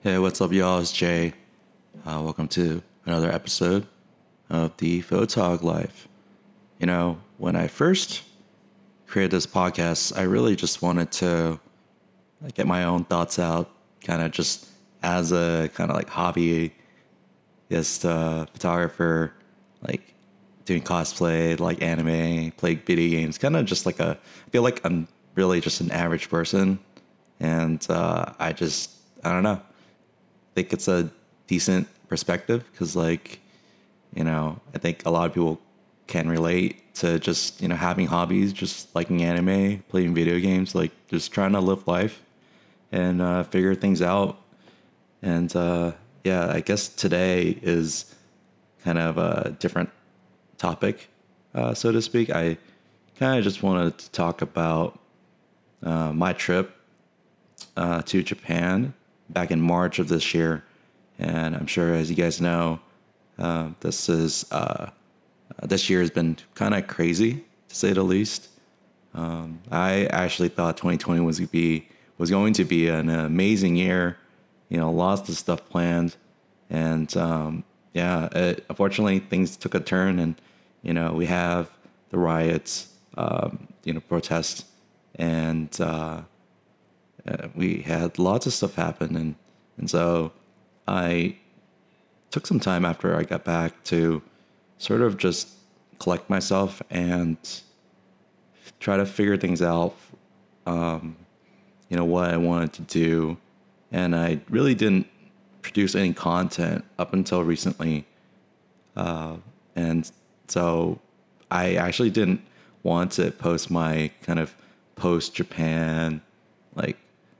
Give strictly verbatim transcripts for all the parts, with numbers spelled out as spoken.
Hey, what's up, y'all? It's Jay. Uh, welcome to another episode of the Photog Life. You know, when I first created this podcast, I really just wanted to like, get my own thoughts out, kind of just as a kind of like hobby, just uh, photographer, like doing cosplay, like anime, play video games, kind of just like a. I feel like I'm really just an average person, and uh, I just I don't know. Think it's a decent perspective because, like, you know, I think a lot of people can relate to just, you know, having hobbies, just liking anime, playing video games, like just trying to live life and uh, figure things out. And uh, yeah, I guess today is kind of a different topic, uh, so to speak. I kind of just wanted to talk about uh, my trip uh, to Japan back in March of this year. And I'm sure, as you guys know, uh, this is uh, this year has been kind of crazy, to say the least. Um, I actually thought twenty twenty was to be was going to be an amazing year. You know, lots of stuff planned, and um, yeah, it, unfortunately things took a turn, and you know we have the riots, um, you know, protests, and uh, uh, we had lots of stuff happen, and and so I took some time after I got back to sort of just collect myself and try to figure things out, um, you know, what I wanted to do. And I really didn't produce any content up until recently. Uh, and so I actually didn't want to post my kind of post Japan, like,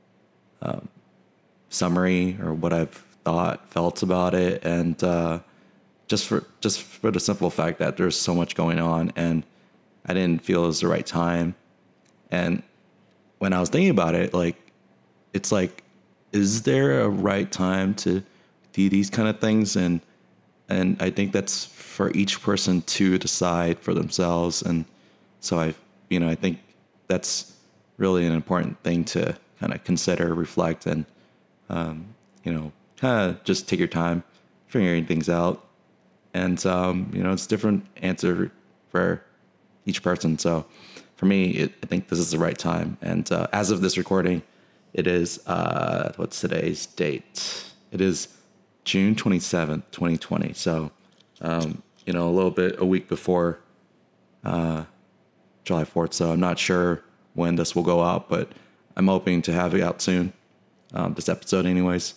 um, summary or what I've thought, felt about it. And, uh, just for, just for the simple fact that there's so much going on and I didn't feel it was the right time. And when I was thinking about it, like, it's like, is there a right time to do these kind of things? And, and I think that's for each person to decide for themselves. And so I, you know, I think that's really an important thing to kind of consider, reflect, and, um, you know, kind of just take your time figuring things out. And, um, you know, it's different answer for each person. So for me, it, I think this is the right time. And uh, as of this recording, it is, uh, what's today's date? It is June twenty-seventh, twenty twenty. So, um, you know, a little bit, a week before uh, July fourth. So I'm not sure when this will go out, but I'm hoping to have it out soon. Um, this episode anyways.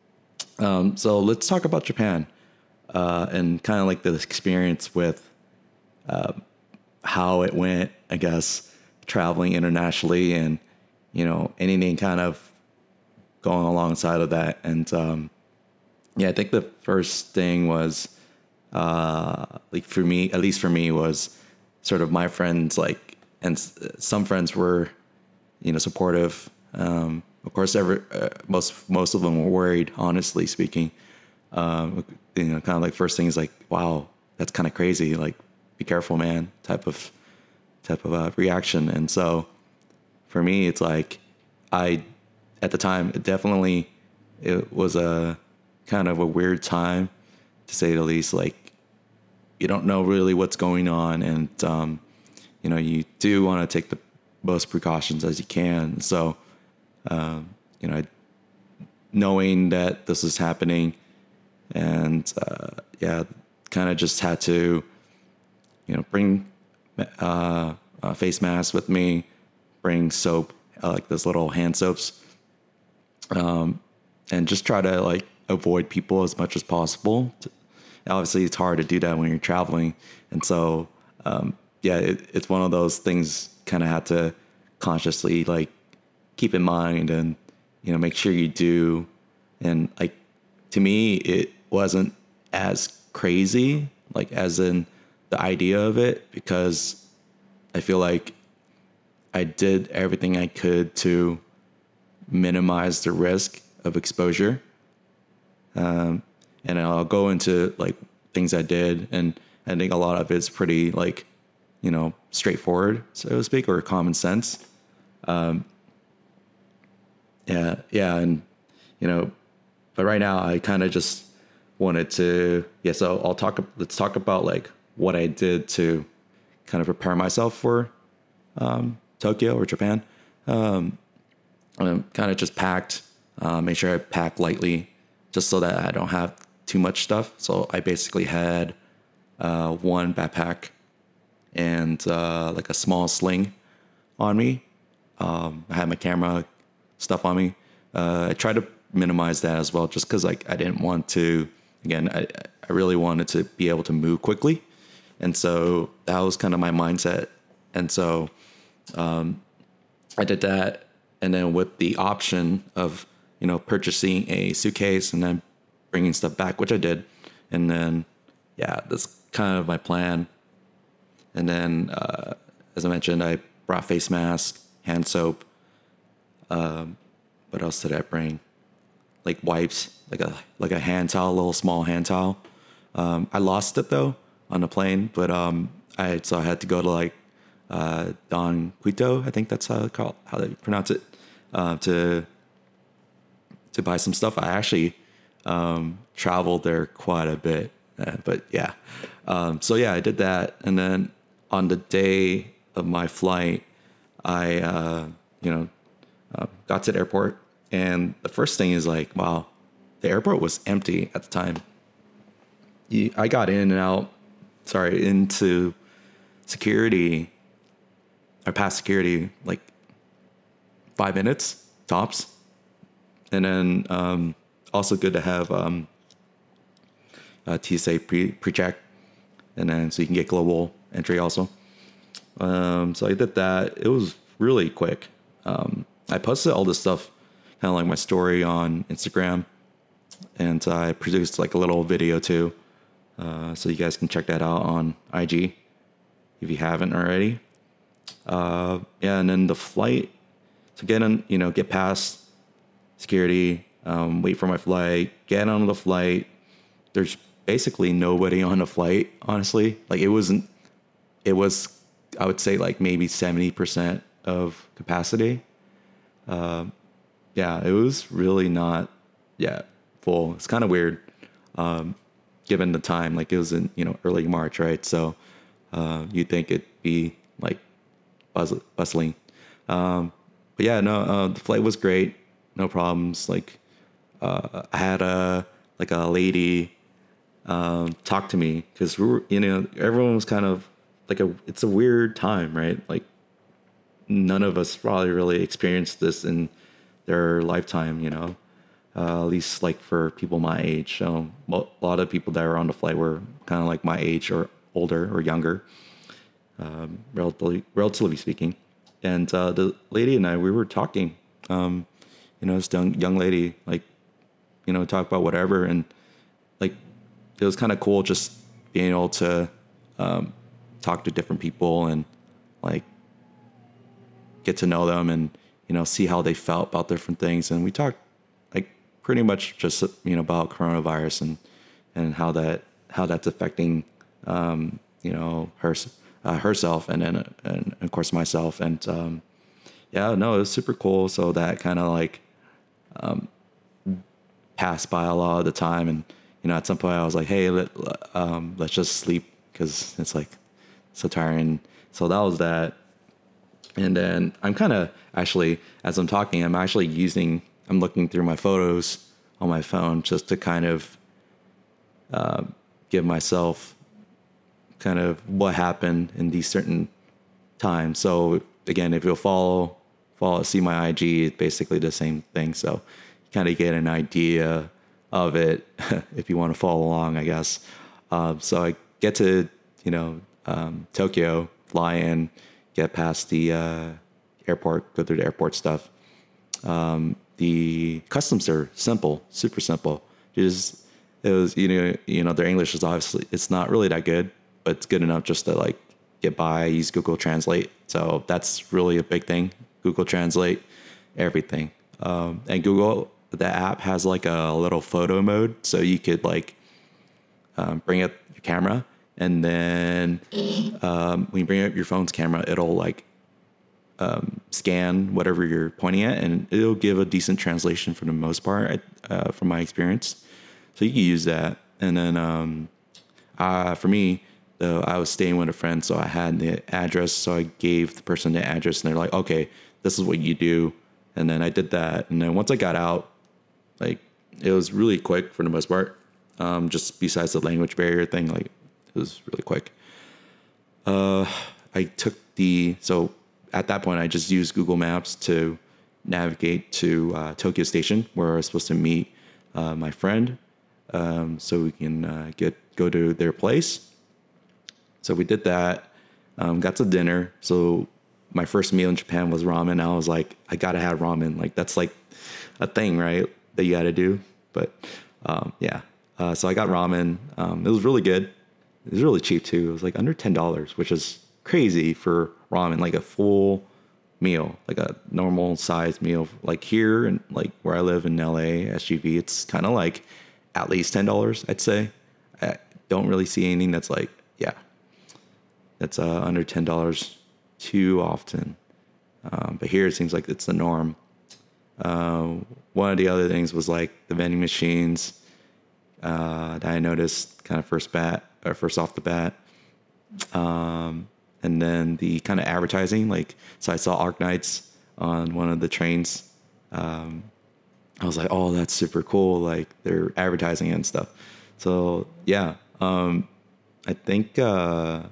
Um, so let's talk about Japan uh, and kind of like the experience with uh, how it went, I guess, traveling internationally and, you know, anything kind of going alongside of that. And um, yeah, I think the first thing was, uh, like for me, at least for me, was sort of my friends, like, and some friends were, you know, supportive. Um, of course, every, uh, most most of them were worried, honestly speaking. Um, you know, kind of like first thing is like, wow, that's kind of crazy. Like, be careful, man, type of type of uh, reaction. And so for me, it's like I, at the time, it definitely, it was a kind of a weird time, to say the least. Like, you don't know really what's going on, and um, you know, you do want to take the most precautions as you can. So, um, you know, knowing that this is happening, and uh, yeah, kind of just had to, you know, bring uh, a face mask with me, bring soap, uh, like those little hand soaps, um, and just try to like avoid people as much as possible. Obviously, it's hard to do that when you're traveling, and so um, yeah, it, it's one of those things. Kind of had to consciously like keep in mind, and you know, make sure you do. And like, to me, it wasn't as crazy, like as in the idea of it, because I feel like I did everything I could to minimize the risk of exposure. Um, and I'll go into like things I did, and I think a lot of it's pretty like, you know, straightforward, so to speak, or common sense. Um, yeah, yeah, and you know, but right now I kind of just wanted to, yeah, so I'll talk, let's talk about like what I did to kind of prepare myself for um, Tokyo or Japan. Um, I'm kind of just packed, uh, make sure I pack lightly just so that I don't have too much stuff. So I basically had uh, one backpack and uh, like a small sling on me. Um, I had my camera stuff on me. Uh, I tried to minimize that as well, just because like I didn't want to. Again, I I really wanted to be able to move quickly, and so that was kind of my mindset. And so um, I did that, and then with the option of you know purchasing a suitcase and then bringing stuff back, which I did, and then yeah, that's kind of my plan. And then, uh, as I mentioned, I brought face mask, hand soap. Um, what else did I bring? Like wipes, like a like a hand towel, a little small hand towel. Um, I lost it though on the plane, but um, I so I had to go to like uh, Don Quito, I think that's how they call how they pronounce it, uh, to to buy some stuff. I actually um, traveled there quite a bit, uh, but yeah. Um, so yeah, I did that, and then on the day of my flight, I, uh, you know, uh, got to the airport, and the first thing is like, wow, the airport was empty at the time. I got in and out, sorry, into security, or past security, like five minutes tops. And then um, also good to have um, a T S A pre, pre-check, and then so you can get global entry also. Um, so I did that. It was really quick. Um, I posted all this stuff, kind of like my story on Instagram, and I produced like a little video too. Uh, so you guys can check that out on I G if you haven't already. Uh, yeah, and then the flight. So get in, you know, get past security, um, wait for my flight, get on the flight. There's basically nobody on the flight, honestly. Like it wasn't, it was, I would say like maybe seventy percent of capacity. Uh, yeah, it was really not, yeah, full. It's kind of weird, um, given the time, like it was in, you know, early March, right? So uh, you'd think it'd be like buzz- bustling. Um, but yeah, no, uh, the flight was great. No problems. Like uh, I had a, like a lady um, talk to me because we were, you know, everyone was kind of like a, it's a weird time, right? Like none of us probably really experienced this in their lifetime, you know, uh, at least like for people my age. So a lot of people that were on the flight were kind of like my age or older or younger, um, relatively, relatively speaking. And uh, the lady and I, we were talking, um, you know, this young, young lady, like, you know, talk about whatever. And like, it was kind of cool just being able to um, talk to different people and like get to know them and, you know, see how they felt about different things. And we talked like pretty much just, you know, about coronavirus and, and how that, how that's affecting, um, you know, her, uh, herself and then, uh, and of course myself. And, um, yeah, no, it was super cool. So that kind of like, um, passed by a lot of the time. And, you know, at some point I was like, hey, let, um, let's just sleep because it's like so tiring. So that was that. And then I'm kind of actually, as I'm talking, I'm actually using, I'm looking through my photos on my phone just to kind of uh, give myself kind of what happened in these certain times. So again, if you'll follow, follow, see my I G, it's basically the same thing. So you kind of get an idea of it if you want to follow along, I guess. Uh, so I get to, you know, um, Tokyo, fly in, get past the uh, airport, go through the airport stuff. Um, the customs are simple, super simple. Just it was, you know, you know, their English is obviously it's not really that good, but it's good enough just to like get by. Use Google Translate, so that's really a big thing. Google Translate everything, um, and Google the app has like a little photo mode, so you could like um, bring up your camera. And then um, when you bring up your phone's camera, it'll like um, scan whatever you're pointing at, and it'll give a decent translation for the most part, uh, from my experience. So you can use that. And then um, uh, for me, though, I was staying with a friend, so I had the address. So I gave the person the address, and they're like, "Okay, this is what you do." And then I did that. And then once I got out, like it was really quick for the most part. Um, just besides the language barrier thing, like it was really quick. Uh, I took the so at that point I just used Google Maps to navigate to uh, Tokyo Station, where I was supposed to meet uh, my friend, um, so we can uh, get go to their place. So we did that. Um, got to dinner. So my first meal in Japan was ramen. I was like, I gotta have ramen. Like that's like a thing, right? That you gotta do. But um, yeah. Uh, so I got ramen. Um, it was really good. It was really cheap too. It was like under ten dollars, which is crazy for ramen, like a full meal, like a normal size meal. Like here and like where I live in L A, S G V, it's kind of like at least ten dollars, I'd say. I don't really see anything that's like, yeah, that's uh, under ten dollars too often. Um, but here it seems like it's the norm. Uh, one of the other things was like the vending machines uh, that I noticed kind of first bat or first off the bat. Um, and then the kind of advertising, like, so I saw Arknights on one of the trains. Um, I was like, oh, that's super cool. Like they're advertising and stuff. So yeah, um, I think, uh,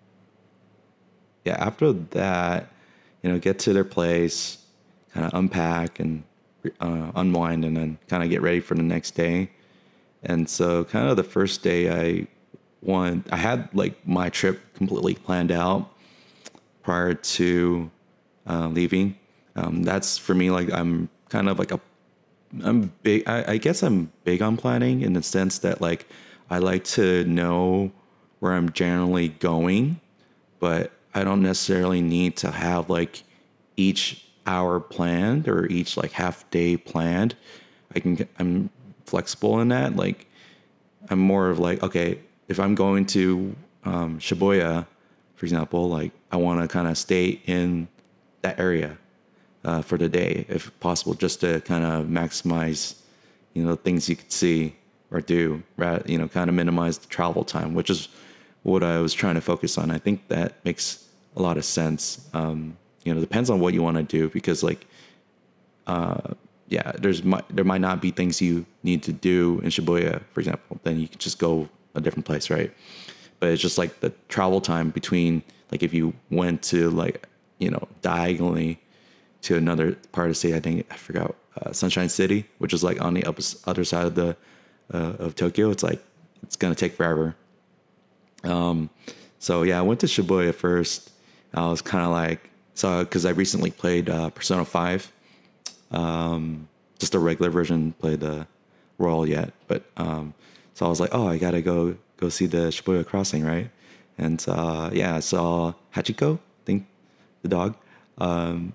yeah, after that, you know, get to their place, kind of unpack and uh, unwind, and then kind of get ready for the next day. And so kind of the first day I wanted, I had like my trip completely planned out prior to uh, leaving. Um, that's for me, like I'm kind of like a, I'm big, I, I guess I'm big on planning in the sense that like I like to know where I'm generally going, but I don't necessarily need to have like each hour planned or each like half day planned. I can, I'm flexible in that. Like I'm more of like, okay, if I'm going to um, Shibuya, for example, like I want to kind of stay in that area uh, for the day, if possible, just to kind of maximize, you know, things you could see or do, right? You know, kind of minimize the travel time, which is what I was trying to focus on. I think that makes a lot of sense. Um, you know, depends on what you want to do, because like, uh, yeah, there's might, there might not be things you need to do in Shibuya, for example. Then you could just go a different place, right? But it's just like the travel time between, like if you went to like, you know, diagonally to another part of the state, I think, I forgot, uh, Sunshine City, which is like on the other side of the, uh, of Tokyo. It's like, it's going to take forever. Um, so yeah, I went to Shibuya first. I was kind of like, so, cause I recently played, uh, Persona five, um, just a regular version, played the Royal yet, but, um, so I was like, oh, I gotta go, go see the Shibuya Crossing, right? And, uh, yeah, I saw Hachiko, I think, the dog. Um,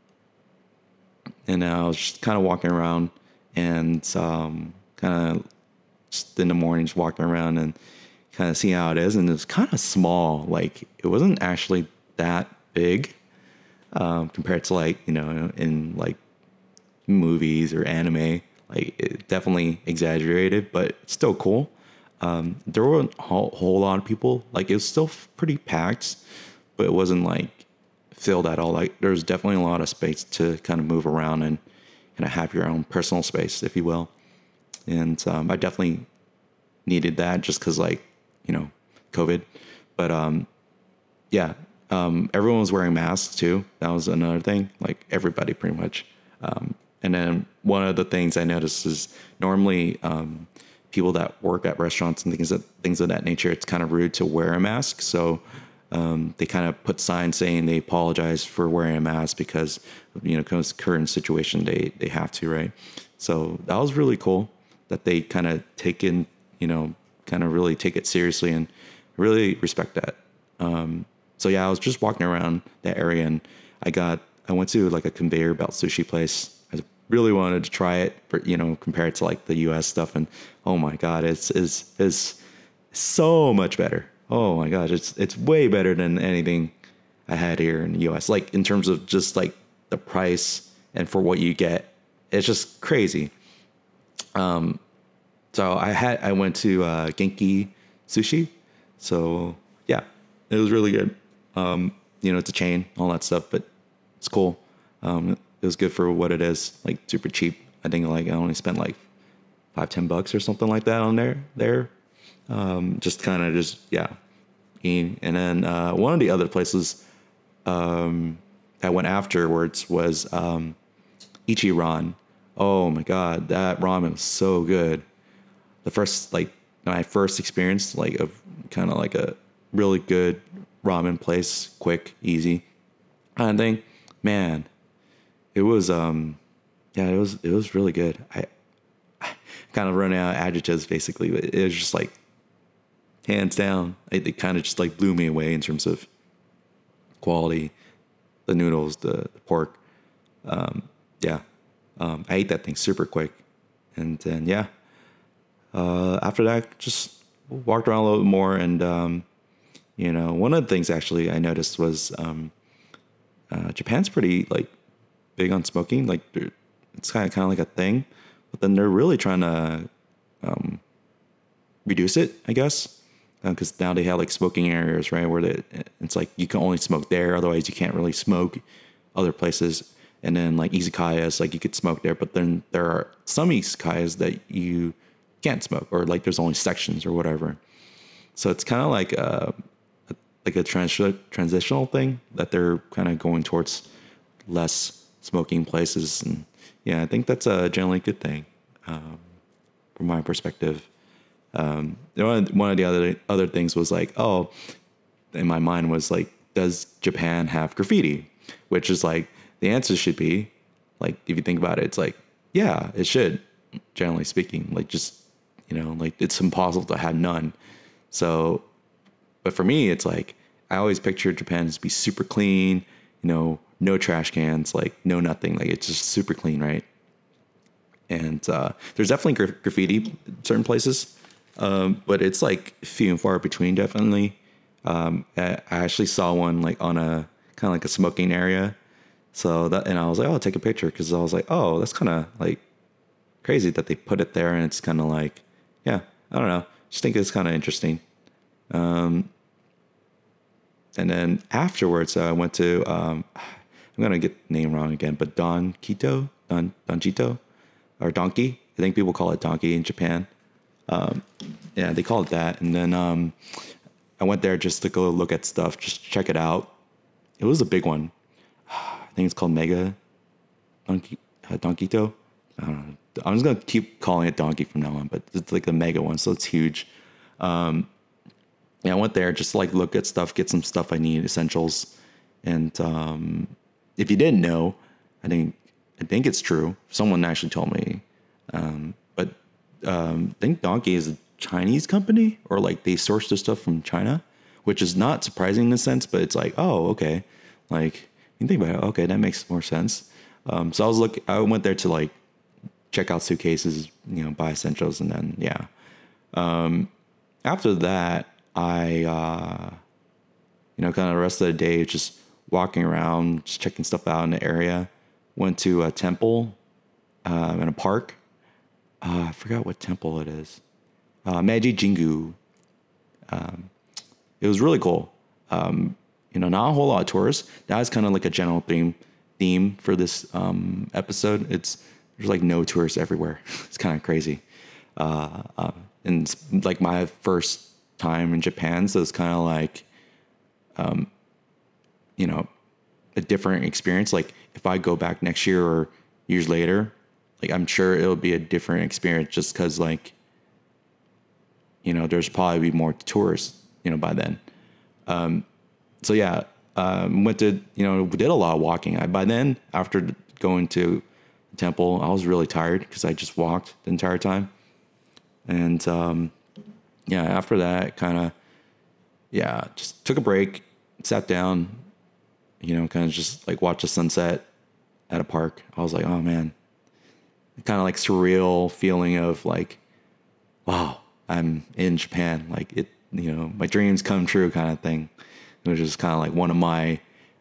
and I was just kind of walking around and, um, kind of just in the morning, just walking around and kind of seeing how it is. And it was kind of small. Like, it wasn't actually that big, um, compared to like, you know, in like movies or anime. Like, it definitely exaggerated, but it's still cool. Um, there weren't a whole, whole lot of people. Like, it was still pretty packed, but it wasn't like filled at all. Like, there's definitely a lot of space to kind of move around and kind of have your own personal space, if you will. And um, I definitely needed that just because, like, you know, COVID. But um, yeah, um, everyone was wearing masks too. That was another thing. Like, everybody pretty much. Um, and then one of the things I noticed is normally um, people that work at restaurants and things of, things of that nature, it's kind of rude to wear a mask. So um, they kind of put signs saying they apologize for wearing a mask because, you know, because current situation, they, they have to, right? So that was really cool that they kind of take in, you know, kind of really take it seriously, and really respect that. Um, so yeah, I was just walking around that area, and I got, I went to like a conveyor belt sushi place. I really wanted to try it, for, you know, compared to like the U S stuff. And oh my God, it's, it's, it's so much better. Oh my gosh, it's, it's way better than anything I had here in the U S. Like in terms of just like the price and for what you get, it's just crazy. Um, so I had I went to uh, Genki Sushi. So yeah, it was really good. Um, you know, it's a chain, all that stuff, but it's cool. Um, it was good for what it is, like super cheap. I think like I only spent like five, ten bucks or something like that on there. There, um, just kind of just yeah, eating. And then uh, one of the other places um, I went afterwards was um, Ichiran. Oh my god, that ramen was so good. The first like my first experience like of kind of like a really good ramen place, quick, easy kind of thing. Man, it was um yeah, it was it was really good. I, I kind of running out of adjectives basically, but it was just like hands down. It, it kind of just like blew me away in terms of quality, the noodles, the, the pork. Um, yeah, um, I ate that thing super quick, and then yeah. Uh, after that, just walked around a little bit more, and um, you know, one of the things actually I noticed was um, uh, Japan's pretty like big on smoking. Like it's kind of kind of like a thing, but then they're really trying to um, reduce it, I guess, because uh, now they have like smoking areas, right, where they, it's like you can only smoke there, otherwise you can't really smoke other places. And then like izakayas, like you could smoke there, but then there are some izakayas that you can't smoke, or like there's only sections or whatever. So it's kind of like a, a like a trans- transitional thing that they're kind of going towards less smoking places, and yeah, I think that's a generally good thing um, from my perspective. Um, one of, one of the other other things was like, oh, in my mind was like, does Japan have graffiti? Which is like the answer should be like, if you think about it, it's like, yeah, it should. Generally speaking, like just. You know, like it's impossible to have none. So, but for me, it's like, I always pictured Japan as be super clean, you know, no trash cans, like no nothing. Like it's just super clean, right? And uh, there's definitely gra- graffiti in certain places, um, but it's like few and far between, definitely. Um, I, I actually saw one like on a kind of like a smoking area. So that, and I was like, oh, I'll take a picture, because I was like, oh, that's kind of like crazy that they put it there, and it's kind of like, yeah, I don't know. Just think it's kind of interesting. Um, and then afterwards, uh, I went to, um, I'm going to get the name wrong again, but Don Quito, Don, Donjito, or Donkey. I think people call it Donkey in Japan. Um, yeah, they call it that. And then um, I went there just to go look at stuff, just check it out. It was a big one. I think it's called Mega Donkey, uh, Donkito. I don't know. I'm just going to keep calling it Donkey from now on, but it's like the mega one, so it's huge. Um, yeah, I went there just to like look at stuff, get some stuff I need, essentials. And um, if you didn't know, I think I think it's true. Someone actually told me. Um, but um, I think Donkey is a Chinese company, or like they source their stuff from China, which is not surprising in a sense, but it's like, oh, okay. Like, you think about it, okay, that makes more sense. Um, so I was look, I went there to like, check out suitcases, you know, buy essentials, and then yeah. Um, after that, I uh, you know, kind of the rest of the day just walking around, just checking stuff out in the area. Went to a temple um, in a park. Uh, I forgot what temple it is. Uh, Meiji Jingu. Um, it was really cool. Um, you know, not a whole lot of tourists. That is kind of like a general theme theme for this um, episode. It's There's like no tourists everywhere. It's kind of crazy. Uh, uh, and it's like my first time in Japan. So it's kind of like, um, you know, a different experience. Like if I go back next year or years later, like I'm sure it'll be a different experience, just cause like, you know, there's probably be more tourists, you know, by then. Um, so yeah, um, went to, you know, did a lot of walking. I, by then, after going to temple, I was really tired because I just walked the entire time. And um, yeah, after that, kind of, yeah, just took a break, sat down, you know, kind of just like watched the sunset at a park. I was like, oh man, kind of like surreal feeling of like, wow, I'm in Japan. Like it, you know, my dreams come true kind of thing. It was just kind of like one of my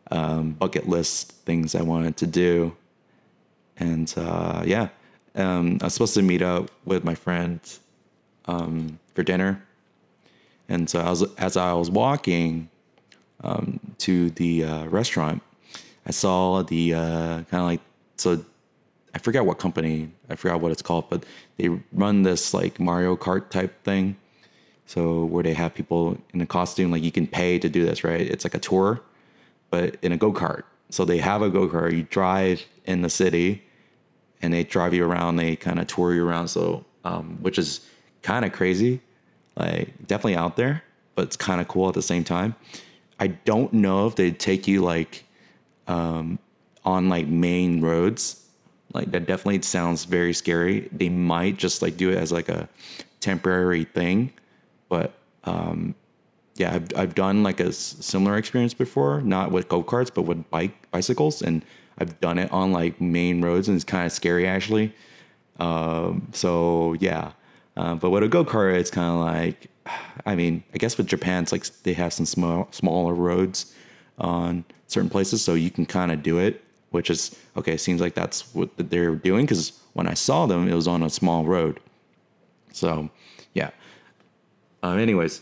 um, bucket list things I wanted to do. And uh, yeah, um, I was supposed to meet up with my friend um, for dinner. And so I was, as I was walking um, to the uh, restaurant, I saw the uh, kind of like, so I forgot what company, I forgot what it's called, but they run this like Mario Kart type thing. So where they have people in a costume, like you can pay to do this, right? It's like a tour, but in a go-kart. So they have a go-kart, you drive in the city and they drive you around, they kind of tour you around. So, um, which is kind of crazy, like definitely out there, but it's kind of cool at the same time. I don't know if they take you like um, on like main roads. Like that definitely sounds very scary. They might just like do it as like a temporary thing, but um, yeah, I've I've done like a s- similar experience before, not with go-karts, but with bike bicycles, and I've done it on like main roads, and it's kind of scary actually. Um, so yeah, uh, but with a go-kart, it's kind of like, I mean, I guess with Japan, it's like they have some small smaller roads on certain places, so you can kind of do it, which is okay. It seems like that's what they're doing because when I saw them, it was on a small road. So yeah. Um, anyways,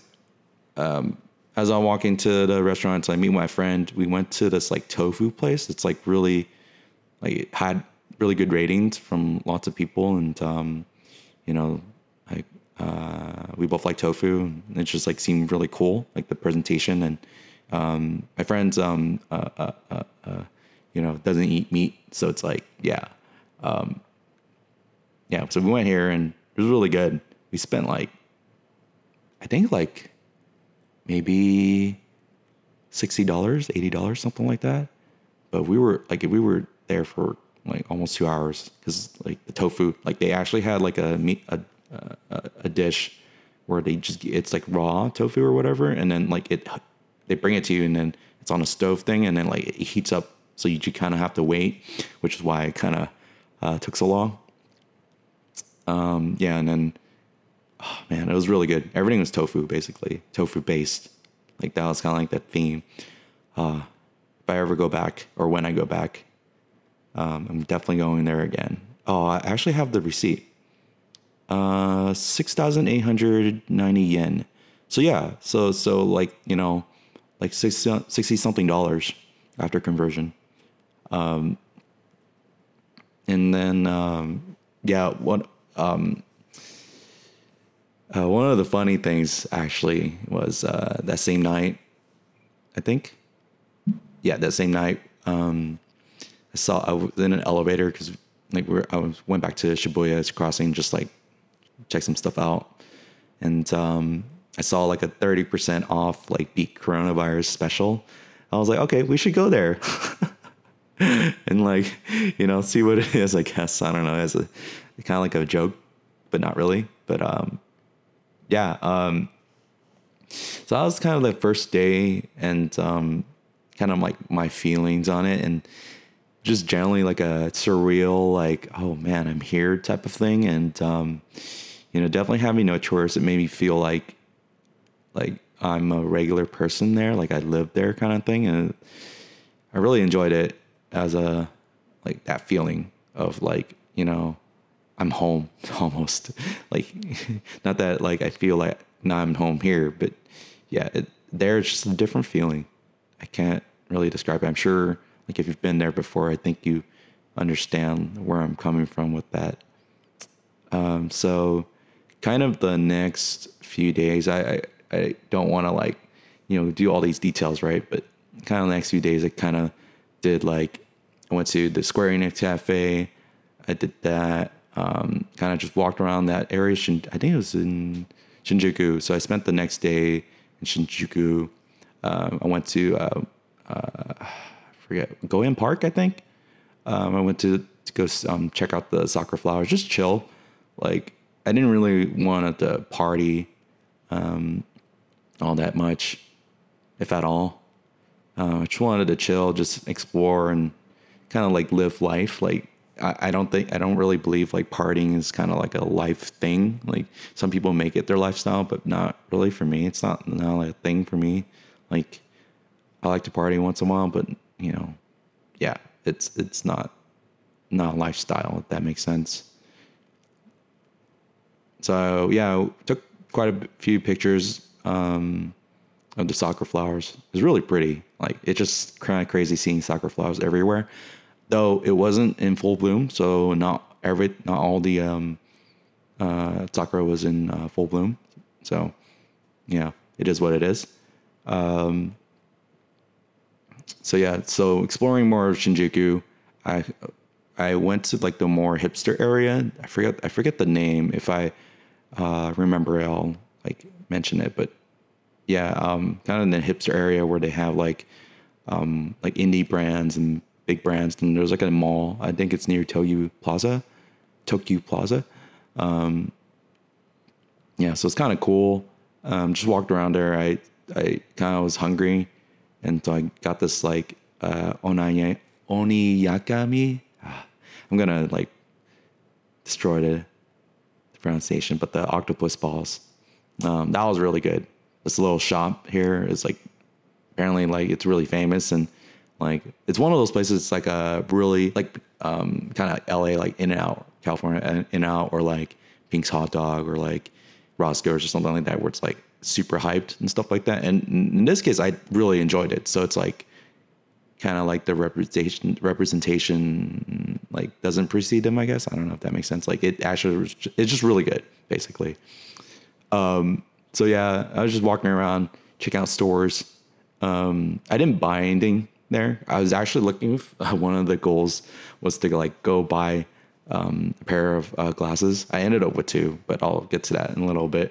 as I walk into the restaurant, I meet my friend. We went to this like tofu place. It's like really, like it had really good ratings from lots of people, and um, you know, like uh, we both like tofu. And it just like seemed really cool, like the presentation. And um, my friend's um, uh, uh, uh, uh, you know, doesn't eat meat, so it's like yeah, um, yeah. So we went here, and it was really good. We spent like, I think like maybe sixty dollars, eighty dollars, something like that. But we were like, we were there for like almost two hours because like the tofu, like they actually had like a meat, a, a, a dish where they just, it's like raw tofu or whatever. And then like it, they bring it to you and then it's on a stove thing and then like it heats up. So you, you kind of have to wait, which is why it kind of uh, took so long. Um, yeah. And then, oh man, it was really good. Everything was tofu, basically tofu based. Like that was kind of like that theme. Uh, if I ever go back or when I go back, um, I'm definitely going there again. Oh, I actually have the receipt. Uh, six thousand eight hundred ninety yen. So yeah, so, so like, you know, like sixty something dollars after conversion. Um, and then, um, yeah, what, um, uh, one of the funny things actually was, uh, that same night, I think, yeah, that same night, um, I saw, I was in an elevator cause like we're, I was, went back to Shibuya's crossing, just like check some stuff out. And, um, I saw like a thirty percent off, like beat coronavirus special. I was like, okay, we should go there. And like, you know, see what it is, I guess. I don't know, as a kind of like a joke, but not really. But, um, yeah, um, so that was kind of the first day and, um, kind of like my feelings on it and just generally like a surreal, like, oh man, I'm here type of thing. And, um, you know, definitely having no chores, it made me feel like, like I'm a regular person there, like I lived there kind of thing. And I really enjoyed it as a, like that feeling of like, you know, I'm home almost. Like, not that like I feel like now I'm home here, but yeah, it, there's just a different feeling. I can't really describe it. I'm sure like if you've been there before, I think you understand where I'm coming from with that. Um, so kind of the next few days, I, I, I don't want to like, you know, do all these details, right? But kind of the next few days, I kind of did like, I went to the Square Enix Cafe. I did that. Um, kind of just walked around that area. Shin, I think it was in Shinjuku. So I spent the next day in Shinjuku. Um, I went to, uh, uh, I forget, Goen Park, I think. Um, I went to, to go um, check out the sakura flowers, just chill. Like, I didn't really want to party um, all that much, if at all. Uh, I just wanted to chill, just explore and kind of like live life. Like, I, I don't think, I don't really believe like partying is kind of like a life thing. Like some people make it their lifestyle, but not really for me. It's not, not like a thing for me. Like I like to party once in a while, but you know, yeah, it's it's not not a lifestyle, if that makes sense. So yeah, took quite a few pictures um, of the sakura flowers. It was really pretty. Like, it's just kind of crazy seeing sakura flowers everywhere. Though it wasn't in full bloom, so not every not all the um, uh, sakura was in uh, full bloom. So yeah, it is what it is. Um, so yeah, so exploring more of Shinjuku, I I went to like the more hipster area. I forget I forget the name. If I uh, remember, I'll like mention it. But yeah, um, kind of in the hipster area where they have like um, like indie brands and big brands. And there's like a mall. I think it's near Tokyu Plaza. Tokyu Plaza. Um, yeah, so it's kind of cool. Um, just walked around there. I I kind of was hungry, and so I got this like uh, onaya oniyakami. I'm gonna like destroy the, the pronunciation, but the octopus balls. Um, that was really good. This little shop here is like apparently like it's really famous, and like it's one of those places. It's like a really like um, kind of L A, like In-N-Out, California In-N-Out, or like Pink's Hot Dog, or like Roscoe's or something like that, where it's like super hyped and stuff like that. And in this case, I really enjoyed it. So it's like kind of like the representation representation like doesn't precede them, I guess. I don't know if that makes sense. Like, it actually was, it's just really good, basically. Um, so yeah, I was just walking around, checking out stores. Um, I didn't buy anything there. I was actually looking, uh, one of the goals was to like go buy um, a pair of uh, glasses. I ended up with two, but I'll get to that in a little bit.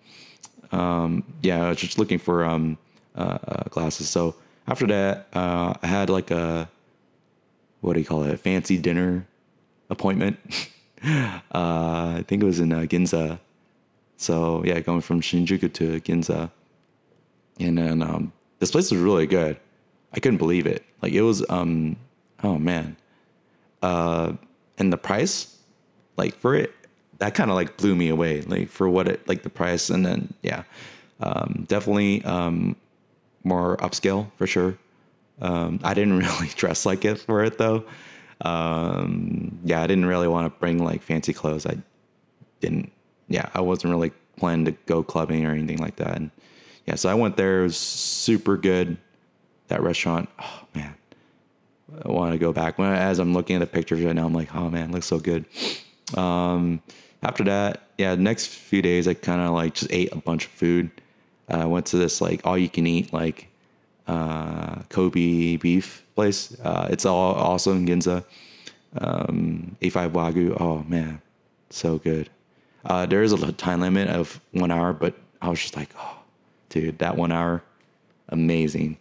Um, yeah, I was just looking for um, uh, uh, glasses. So after that, uh, I had like a, what do you call it? A fancy dinner appointment. uh, I think it was in uh, Ginza. So yeah, going from Shinjuku to Ginza. And then um, this place was really good. I couldn't believe it. Like, it was, um, oh man. Uh, and the price, like for it, that kind of like blew me away. Like for what it, like the price. And then, yeah, um, definitely um, more upscale for sure. Um, I didn't really dress like it for it though. Um, yeah, I didn't really want to bring like fancy clothes. I didn't, yeah, I wasn't really planning to go clubbing or anything like that. And yeah, so I went there. It was super good. That restaurant, oh man, I want to go back. When as I'm looking at the pictures right now, I'm like, oh man, it looks so good. Um, after that, yeah, the next few days I kind of like just ate a bunch of food. I uh, went to this like all you can eat like uh, Kobe beef place. Uh, it's all also in Ginza. Um, A five Wagyu. Oh man, so good. Uh, there is a time limit of one hour, but I was just like, oh, dude, that one hour, amazing.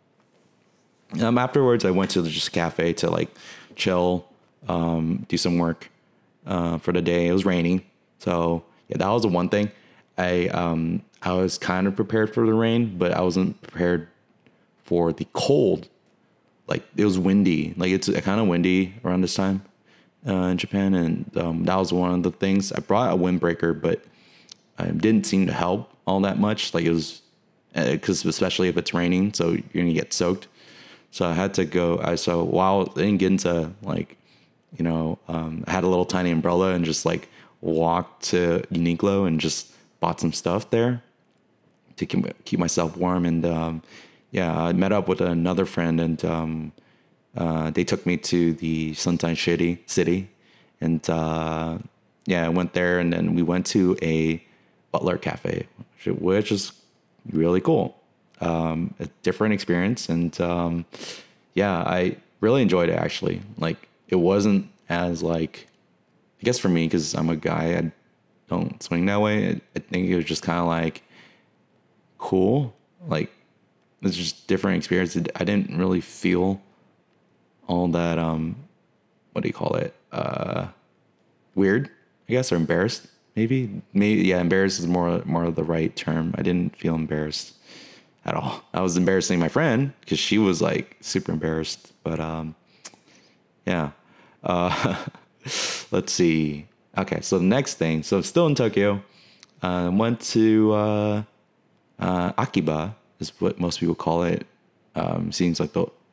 Um, afterwards, I went to the just cafe to like chill, um, do some work uh, for the day. It was raining, so yeah, that was the one thing. I um, I was kind of prepared for the rain, but I wasn't prepared for the cold. Like, it was windy. Like, it's kind of windy around this time uh, in Japan, and um, that was one of the things. I brought a windbreaker, but it didn't seem to help all that much. Like, it was because uh, especially if it's raining, so you're gonna get soaked. So I had to go. I so while in Ginza, like, you know, um, I had a little tiny umbrella and just like walked to Uniqlo and just bought some stuff there to keep, keep myself warm. And um, yeah, I met up with another friend, and um, uh, they took me to the Sunshine City City, and uh, yeah, I went there, and then we went to a Butler Cafe, which is really cool. Um, a different experience, and um, yeah, I really enjoyed it actually. Like, it wasn't as like, I guess for me, because I'm a guy, I don't swing that way. I, I think it was just kind of like cool. Like, it's just different experience. I didn't really feel all that. Um, what do you call it? Uh, weird, I guess, or embarrassed. Maybe, maybe, yeah. Embarrassed is more more of the right term. I didn't feel embarrassed at all. I was embarrassing my friend because she was like super embarrassed. But um, yeah. Uh, let's see. Okay, so the next thing. So still in Tokyo. I uh, went to uh, uh, Akiba, is what most people call it. Um, seems like the yeah.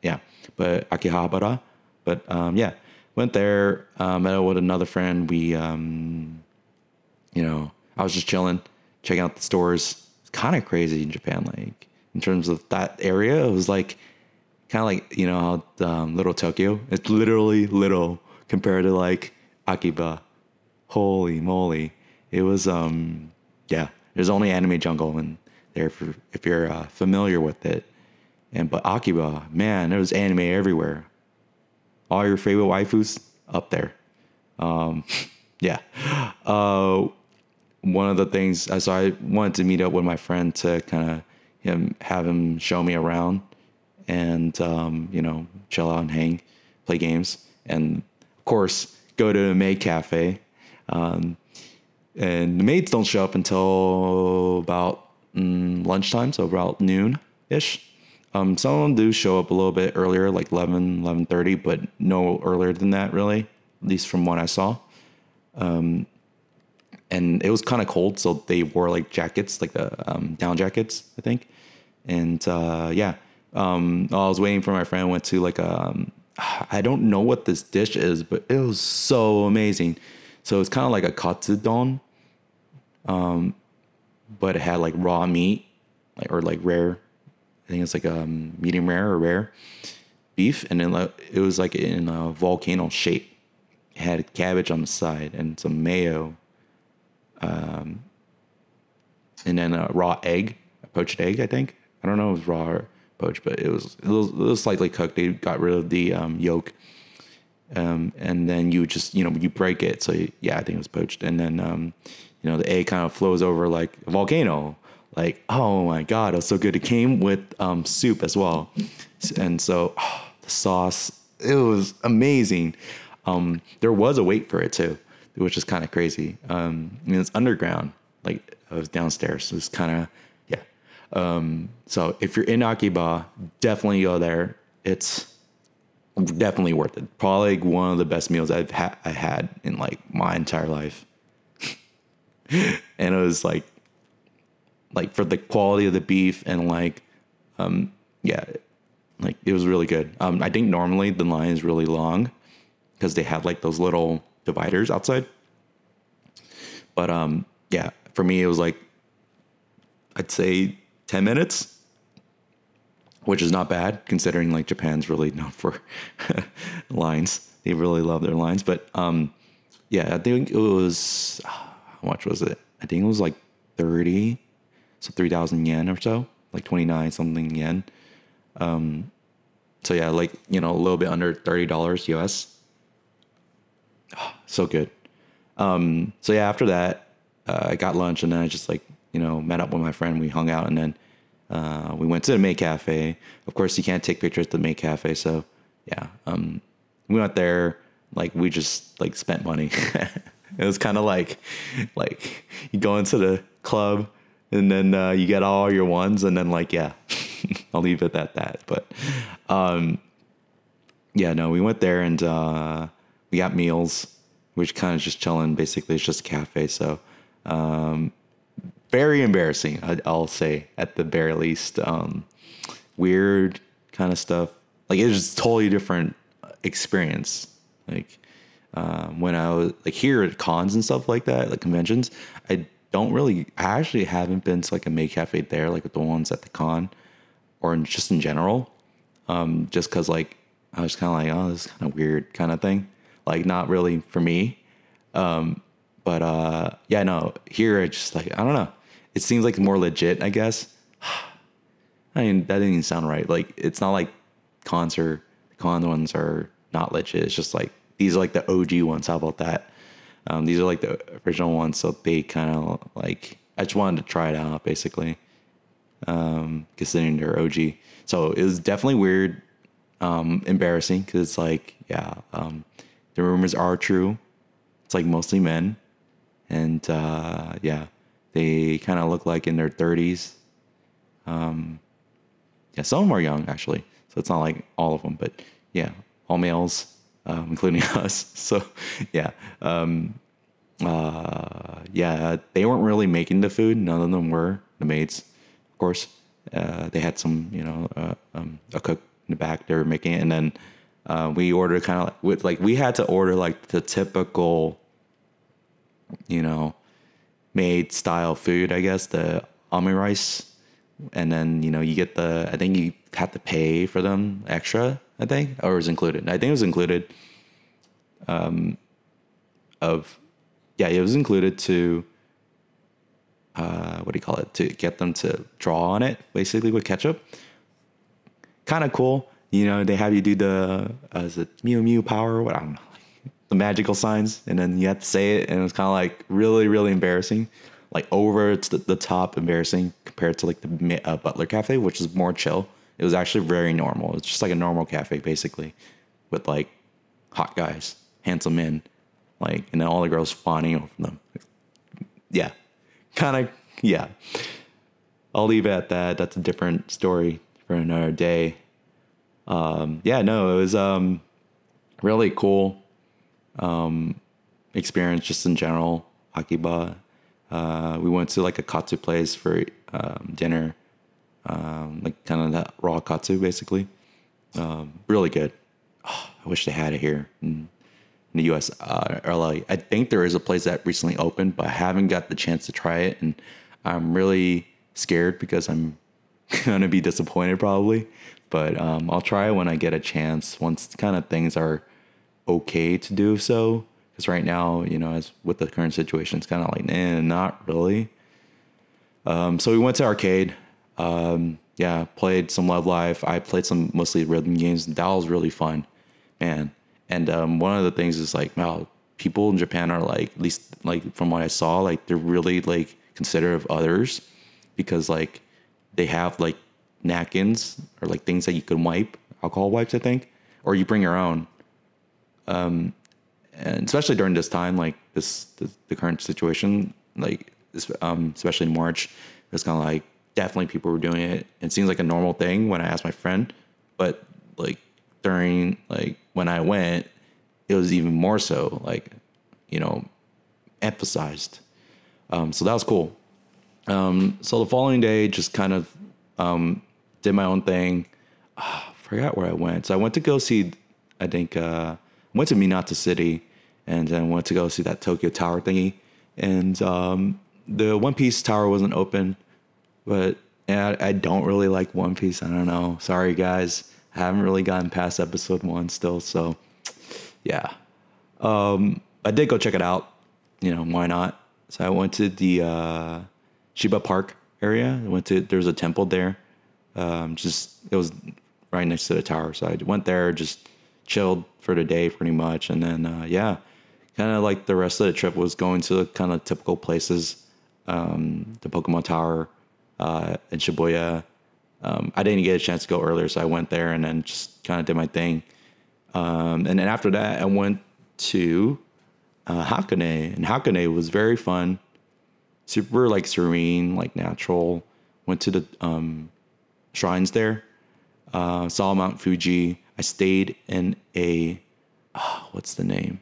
but Akihabara. But um, yeah, went there, uh, met up with another friend. We, um, you know, I was just chilling, checking out the stores. It's kind of crazy in Japan, like in terms of that area. It was like kind of like, you know, how um, Little Tokyo. It's literally little compared to like Akiba. Holy moly! It was um, yeah. There's only Anime Jungle in there for if you're uh, familiar with it. And but Akiba, man, there was anime everywhere. All your favorite waifus up there. Um, yeah. Uh, one of the things, so I wanted to meet up with my friend to kind of him have him show me around and um, you know, chill out and hang, play games, and of course go to a maid cafe. Um, and the maids don't show up until about mm, lunchtime, so about noon ish. Um, some of them do show up a little bit earlier, like eleven, eleven thirty, but no earlier than that, really, at least from what I saw. Um, and it was kind of cold, so they wore like jackets, like the um, down jackets, I think. And uh, yeah, um, I was waiting for my friend. Went to like a, um, I don't know what this dish is, but it was so amazing. So it's kind of like a katsudon, um, but it had like raw meat, like or like rare. I think it's like um, medium rare or rare beef, and then like, it was like in a volcano shape. It had cabbage on the side and some mayo, um, and then a raw egg, a poached egg. I think I don't know if it was raw or poached, but it was it was, it was slightly cooked. They got rid of the um, yolk, um, and then you just you know you break it. So yeah, I think it was poached, and then um, you know the egg kind of flows over like a volcano. Like, oh my God, it was so good. It came with um, soup as well. And so oh, the sauce, it was amazing. Um, there was a wait for it too, which is kind of crazy. Um, I mean, it's underground, like it was downstairs. So it's kind of, yeah. Um, so if you're in Akiba, definitely go there. It's definitely worth it. Probably like one of the best meals I've ha- I had in like my entire life. And it was like, like for the quality of the beef and like, um, yeah, like it was really good. Um, I think normally the line is really long because they have like those little dividers outside. But um, yeah, for me, it was like, I'd say ten minutes, which is not bad considering like Japan's really known for lines. They really love their lines. But um, yeah, I think it was, how much was it? I think it was like thirty. So three thousand yen or so, like twenty-nine something yen. Um, so yeah, like, you know, a little bit under thirty dollars U S. Oh, so good. Um, so yeah, after that, uh, I got lunch and then I just like, you know, met up with my friend. We hung out and then uh, we went to the maid cafe. Of course, you can't take pictures at the maid cafe. So yeah, um, we went there. Like we just like spent money. It was kind of like, like you go into the club, and then uh, you get all your ones, and then like, yeah, I'll leave it at that. But um, yeah, no, we went there and uh, we got meals, which kind of just chilling. Basically, it's just a cafe. So um, very embarrassing, I, I'll say, at the very least. Um, weird kind of stuff. Like it was just totally different experience. Like um, when I was like here at cons and stuff like that, like conventions, I don't really, I actually haven't been to like a maid cafe there, like the ones at the con or in, just in general. Um, just cause like, I was kind of like, oh, this is kind of weird kind of thing. Like not really for me. Um, but, uh, yeah, no, here it's just like, I don't know. It seems like more legit, I guess. I mean, that didn't even sound right. Like, it's not like cons are, con ones are not legit. It's just like, these are like the O G ones. How about that? Um, these are like the original ones, so they kind of like, I just wanted to try it out, basically, um, considering they're O G. So it was definitely weird, um, embarrassing, because it's like, yeah, um, the rumors are true. It's like mostly men, and uh, yeah, they kind of look like in their thirties. Um, yeah, some of them are young, actually, so it's not like all of them, but yeah, all males. Um, including us. So, yeah. Um, uh, yeah, they weren't really making the food. None of them were. The maids, of course. Uh, they had some, you know, uh, um, a cook in the back. They were making it, and then uh, we ordered kind of like, with like we had to order like the typical, you know, made style food, I guess, the omurice, and then you know you get the. I think you have to pay for them extra. I think, or it was included. I think it was included. Um, of, yeah, it was included to. Uh, what do you call it? To get them to draw on it, basically with ketchup. Kind of cool, you know. They have you do the uh, is it Mew Mew power? Or what I don't know, like the magical signs, and then you have to say it, and it's kind of like really, really embarrassing, like over it's the, the top embarrassing compared to like the uh, Butler Cafe, which is more chill. It was actually very normal. It's just like a normal cafe, basically, with like hot guys, handsome men, like, and then all the girls fawning over them. Yeah. Kind of, yeah. I'll leave it at that. That's a different story for another day. Um, yeah, no, it was um, really cool um, experience just in general. Akiba. Uh, we went to like a katsu place for um, dinner, um, like kind of that raw katsu, basically. Um, really good. Oh, I wish they had it here in, in the U S. Uh, or like, I think there is a place that recently opened, but I haven't got the chance to try it, and I'm really scared because I'm gonna be disappointed probably. But um, I'll try it when I get a chance, once kind of things are okay to do so. Because right now, you know, as with the current situation, it's kind of like, eh, not really. Um, so we went to arcade. Um, yeah, played some Love Live. I played some mostly rhythm games, and that was really fun, man. And um, one of the things is like, wow, people in Japan are like, at least like from what I saw, like they're really like considerate of others, because like they have like napkins or like things that you can wipe, alcohol wipes, I think, or you bring your own. Um, and especially during this time, like this, the, the current situation, like this, um, especially in March, it's kind of like definitely people were doing it. It seems like a normal thing when I asked my friend, but like during like when I went, it was even more so like, you know, emphasized. Um, so that was cool. Um, so the following day, just kind of um, did my own thing. Oh, forgot where I went. So I went to go see, I think, uh, went to Minato City, and then went to go see that Tokyo Tower thingy. And um, the One Piece Tower wasn't open, but I, I don't really like One Piece. I don't know. Sorry, guys. I haven't really gotten past episode one still. So, yeah. Um, I did go check it out. You know, why not? So I went to the uh, Shiba Park area. I went to, there's a temple there. Um, just, it was right next to the tower. So I went there, just chilled for the day pretty much. And then, uh, yeah, kind of like the rest of the trip was going to kind of typical places. Um, the Pokemon Tower uh, in Shibuya. Um, I didn't get a chance to go earlier, so I went there and then just kind of did my thing. Um, and then after that, I went to uh, Hakone, and Hakone was very fun, super like serene, like natural. Went to the um, shrines there, uh, saw Mount Fuji. I stayed in a oh, what's the name?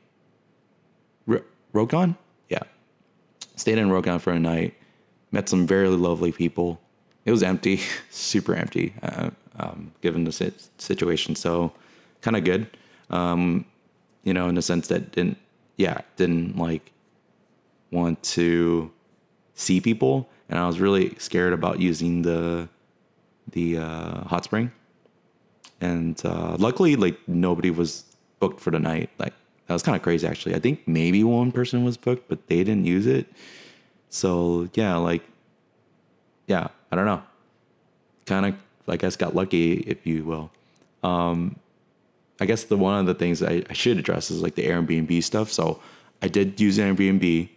R- Rogan? Yeah, stayed in Rogan for a night. Met some very lovely people. It was empty, super empty, uh, um, given the sit- situation. So, kind of good, um, you know, in the sense that didn't, yeah, didn't like want to see people, and I was really scared about using the the uh, hot spring. And uh, luckily, like nobody was booked for the night. Like that was kind of crazy, actually. I think maybe one person was booked, but they didn't use it. So yeah, like. Yeah, I don't know. Kind of, I guess, got lucky, if you will. Um, I guess the one of the things I, I should address is like the Airbnb stuff. So I did use Airbnb,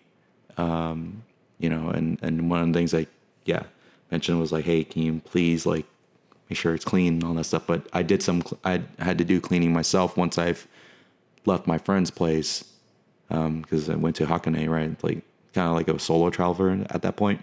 um, you know, and, and one of the things I, yeah, mentioned was like, hey, can you please like make sure it's clean and all that stuff. But I did some, I had to do cleaning myself once I've left my friend's place, because um, I went to Hakone, right? Like kind of like a solo traveler at that point.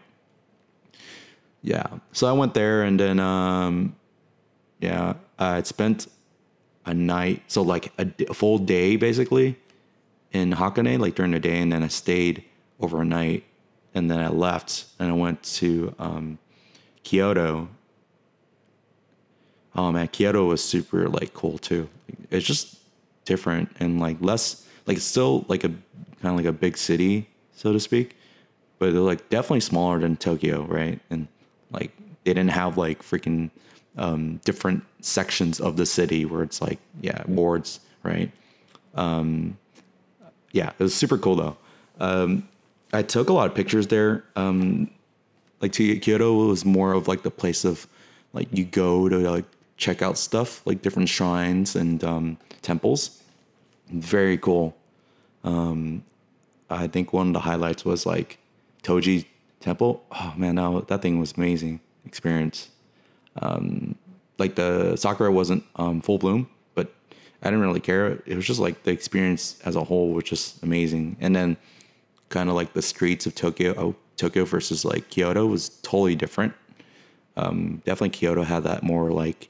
Yeah, so I went there, and then, um, yeah, I spent a night, so like a, a full day, basically, in Hakone, like during the day, and then I stayed overnight, and then I left, and I went to um, Kyoto. Oh man, Kyoto was super like cool too. It's just different and like less like it's still like a kind of like a big city, so to speak, but they're like definitely smaller than Tokyo, right? And like they didn't have like freaking um, different sections of the city where it's like yeah wards, right? Um, yeah, it was super cool though. Um, I took a lot of pictures there. Um, like to Kyoto was more of like the place of like you go to like check out stuff like different shrines and um, temples. Very cool. Um, I think one of the highlights was like Toji Temple. Oh man, no, that thing was amazing experience. Um, like the sakura wasn't um, full bloom, but I didn't really care. It was just like the experience as a whole was just amazing. And then kind of like the streets of Tokyo, oh, Tokyo versus like Kyoto was totally different. Um, definitely Kyoto had that more like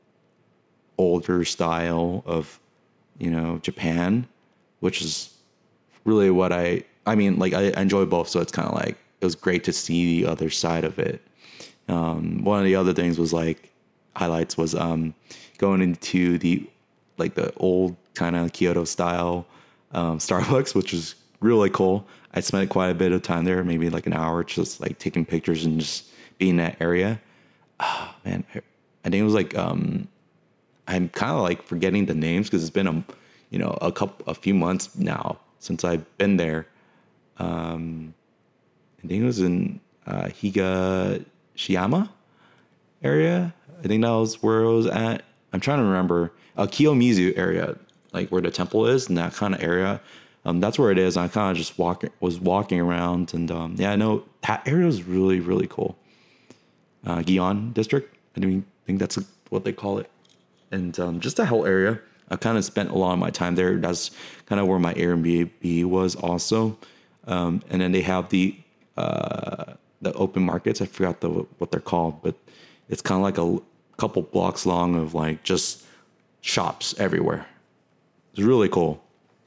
older style of, you know, Japan, which is really what I, I mean, like I, I enjoy both. So it's kind of like, it was great to see the other side of it. Um, one of the other things was like highlights was, um, going into the, like the old kind of Kyoto style, um, Starbucks, which was really cool. I spent quite a bit of time there, maybe like an hour, just like taking pictures and just being in that area. Oh, man, I think it was like, um, I'm kind of like forgetting the names because it's been a, you know, a couple, a few months now since I've been there. Um, I think it was in uh, Higashiyama area. I think that was where it was at. I'm trying to remember. Uh, Kiyomizu area, like where the temple is, and that kind of area. Um, that's where it is. I kind of just walk, was walking around, and um, yeah, I know that area was really, really cool. Uh, Gion district, I mean, I think that's what they call it. And um, just that whole area, I kind of spent a lot of my time there. That's kind of where my Airbnb was also. Um, and then they have the uh, the open markets. I forgot the, what they're called, but it's kind of like a couple blocks long of like just shops everywhere. It's really cool.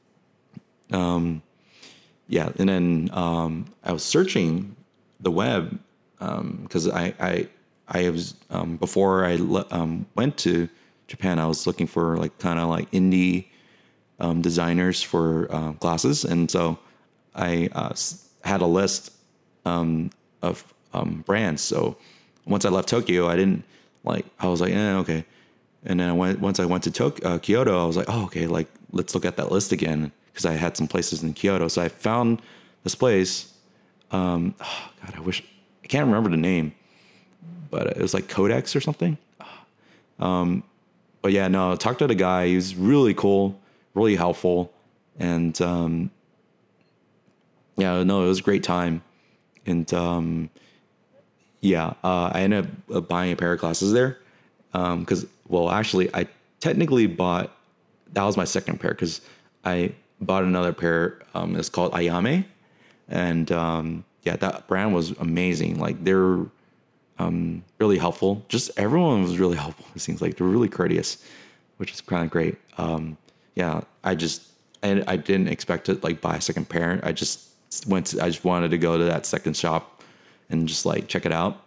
Um, yeah, and then um, I was searching the web because um, I I I was um, before I le- um, went to Japan, I was looking for like kind of like indie um, designers for uh, glasses, and so I uh, had a list um, of um, brands. So once I left Tokyo, I didn't like. I was like, eh, okay. And then I went, once I went to Tok- uh, Kyoto, I was like, oh, okay, like let's look at that list again because I had some places in Kyoto. So I found this place. Um, oh, God, I wish I can't remember the name, but it was like Codex or something. Um, but yeah, no, talked to the guy. He was really cool, really helpful, and um, yeah, no, it was a great time. And um, yeah, uh, I ended up buying a pair of glasses there because, um, well, actually, I technically bought that was my second pair because I bought another pair. Um, it's called Ayame, and um, yeah, that brand was amazing. Like they're um, really helpful. Just everyone was really helpful. It seems like they're really courteous, which is kind of great. Um, yeah, I just I, I didn't expect to like buy a second pair. I just went. To, I just wanted to go to that second shop and just like check it out.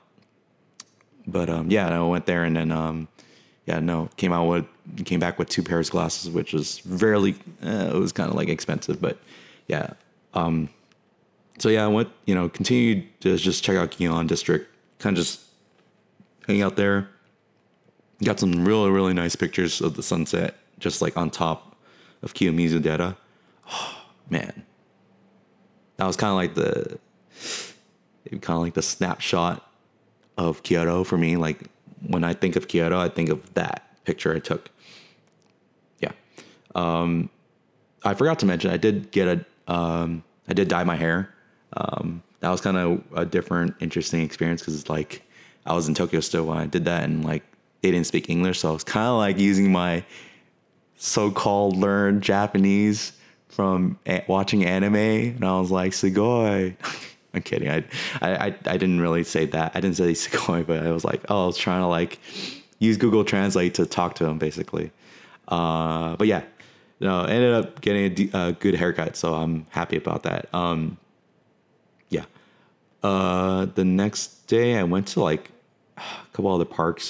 But um, yeah, I went there and then um, yeah, no, came out with came back with two pairs of glasses, which was fairly. Uh, it was kind of like expensive, but yeah. Um, so yeah, I went. You know, continued to just check out Gion District. Kind of just hang out there. Got some really, really nice pictures of the sunset, just like on top of Kiyomizu Dera. Oh, man. That was kind of like the, kind of like the snapshot of Kyoto for me. Like when I think of Kyoto, I think of that picture I took. Yeah. Um, I forgot to mention, I did get a, um, I did dye my hair. Um, that was kind of a different, interesting experience because it's like I was in Tokyo still when I did that, and like they didn't speak English, so I was kind of like using my so-called learned Japanese from a- watching anime, and I was like Sugoi. I'm kidding. I, I I I didn't really say that. I didn't say Sugoi, but I was like, oh, I was trying to like use Google Translate to talk to him, basically. Uh, but yeah, no, I ended up getting a, d- a good haircut, so I'm happy about that. Um, yeah. Uh, the next day I went to like a couple other parks.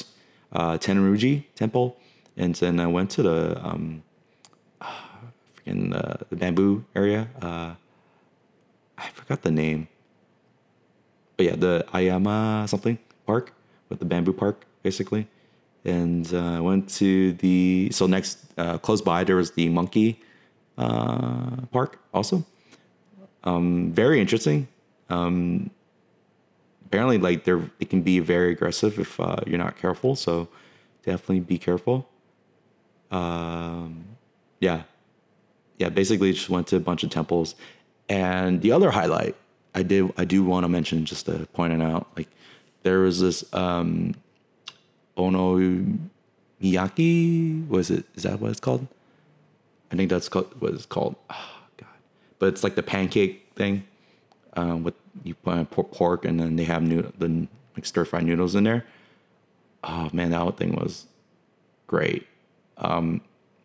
uh, Tenryuji Temple, and then I went to the um, freaking uh, the bamboo area. Uh, I forgot the name, but yeah, the Ayama something park with the bamboo park basically. And uh, I went to the so next uh, close by there was the monkey uh, park also. Um, very interesting. Um, apparently, like they're it can be very aggressive if uh, you're not careful. So definitely be careful. Um, yeah, yeah. Basically, just went to a bunch of temples, and the other highlight I did I do want to mention just to point it out. Like there was this um, Onomiyaki. Was it? Is that what it's called? I think that's called, what it's called. Oh God! But it's like the pancake thing. Um, with you put pork and then they have noodle, the like stir fried noodles in there. Oh man, that whole thing was great. Um,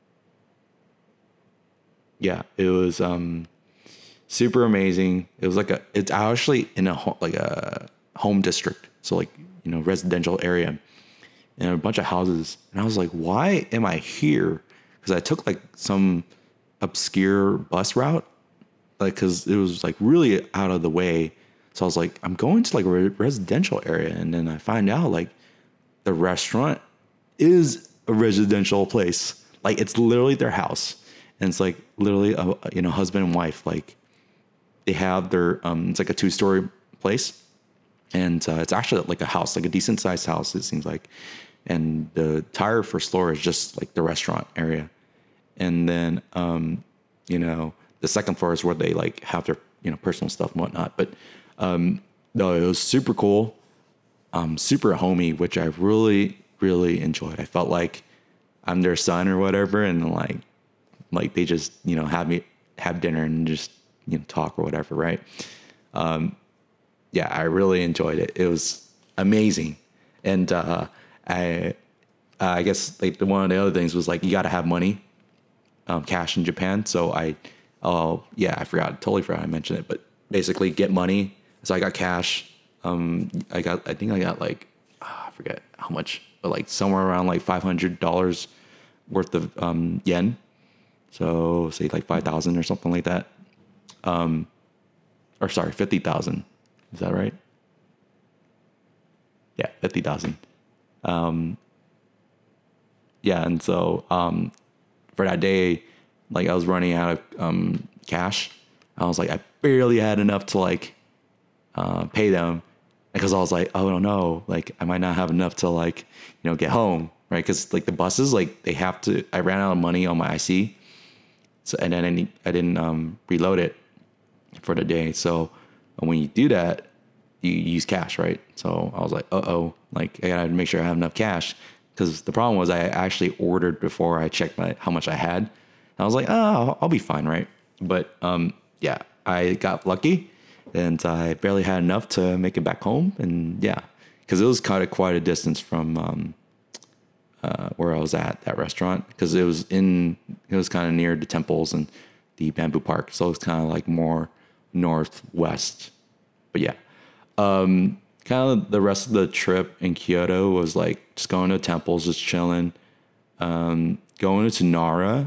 yeah, it was um, super amazing. It was like a it's actually in a ho- like a home district, so like you know residential area, and a bunch of houses. And I was like, why am I here? Because I took like some obscure bus route. Like, cause it was like really out of the way. So I was like, I'm going to like a re- residential area. And then I find out like the restaurant is a residential place. Like it's literally their house. And it's like literally, a, you know, husband and wife, like they have their, um, it's like a two story place. And uh, it's actually like a house, like a decent sized house, it seems like. And the entire first floor is just like the restaurant area. And then, um, you know, the second floor is where they like have their, you know, personal stuff and whatnot. But um, no, it was super cool, um, super homey, which I really, really enjoyed. I felt like I'm their son or whatever, and like, like they just, you know, have me have dinner and just, you know, talk or whatever, right? Um, yeah, I really enjoyed it. It was amazing, and uh, I, uh, I guess like the, one of the other things was like you got to have money, um, cash in Japan. So I. Oh yeah, I forgot. Totally forgot I mentioned it. But basically, get money. So I got cash. Um, I got. I think I got like oh, I forget how much, but like somewhere around like five hundred dollars worth of um, yen. So say like five thousand or something like that. Um, or sorry, fifty thousand. Is that right? Yeah, fifty thousand. Um, yeah, and so um, for that day. Like I was running out of um, cash. I was like, I barely had enough to like uh, pay them because I was like, oh no, like I might not have enough to like you know get home, right? Because like the buses, like they have to. I ran out of money on my I C, so and then I, need, I didn't um, reload it for the day. So when you do that, you use cash, right? So I was like, uh oh, like I gotta make sure I have enough cash because the problem was I actually ordered before I checked my how much I had. I was like, oh, I'll be fine, right? But um, yeah, I got lucky, and I barely had enough to make it back home. And yeah, because it was kind of quite a distance from um, uh, where I was at that restaurant, because it was in it was kind of near the temples and the bamboo park, so it was kind of like more northwest. But yeah, um, kind of the rest of the trip in Kyoto was like just going to temples, just chilling, um, going to Nara.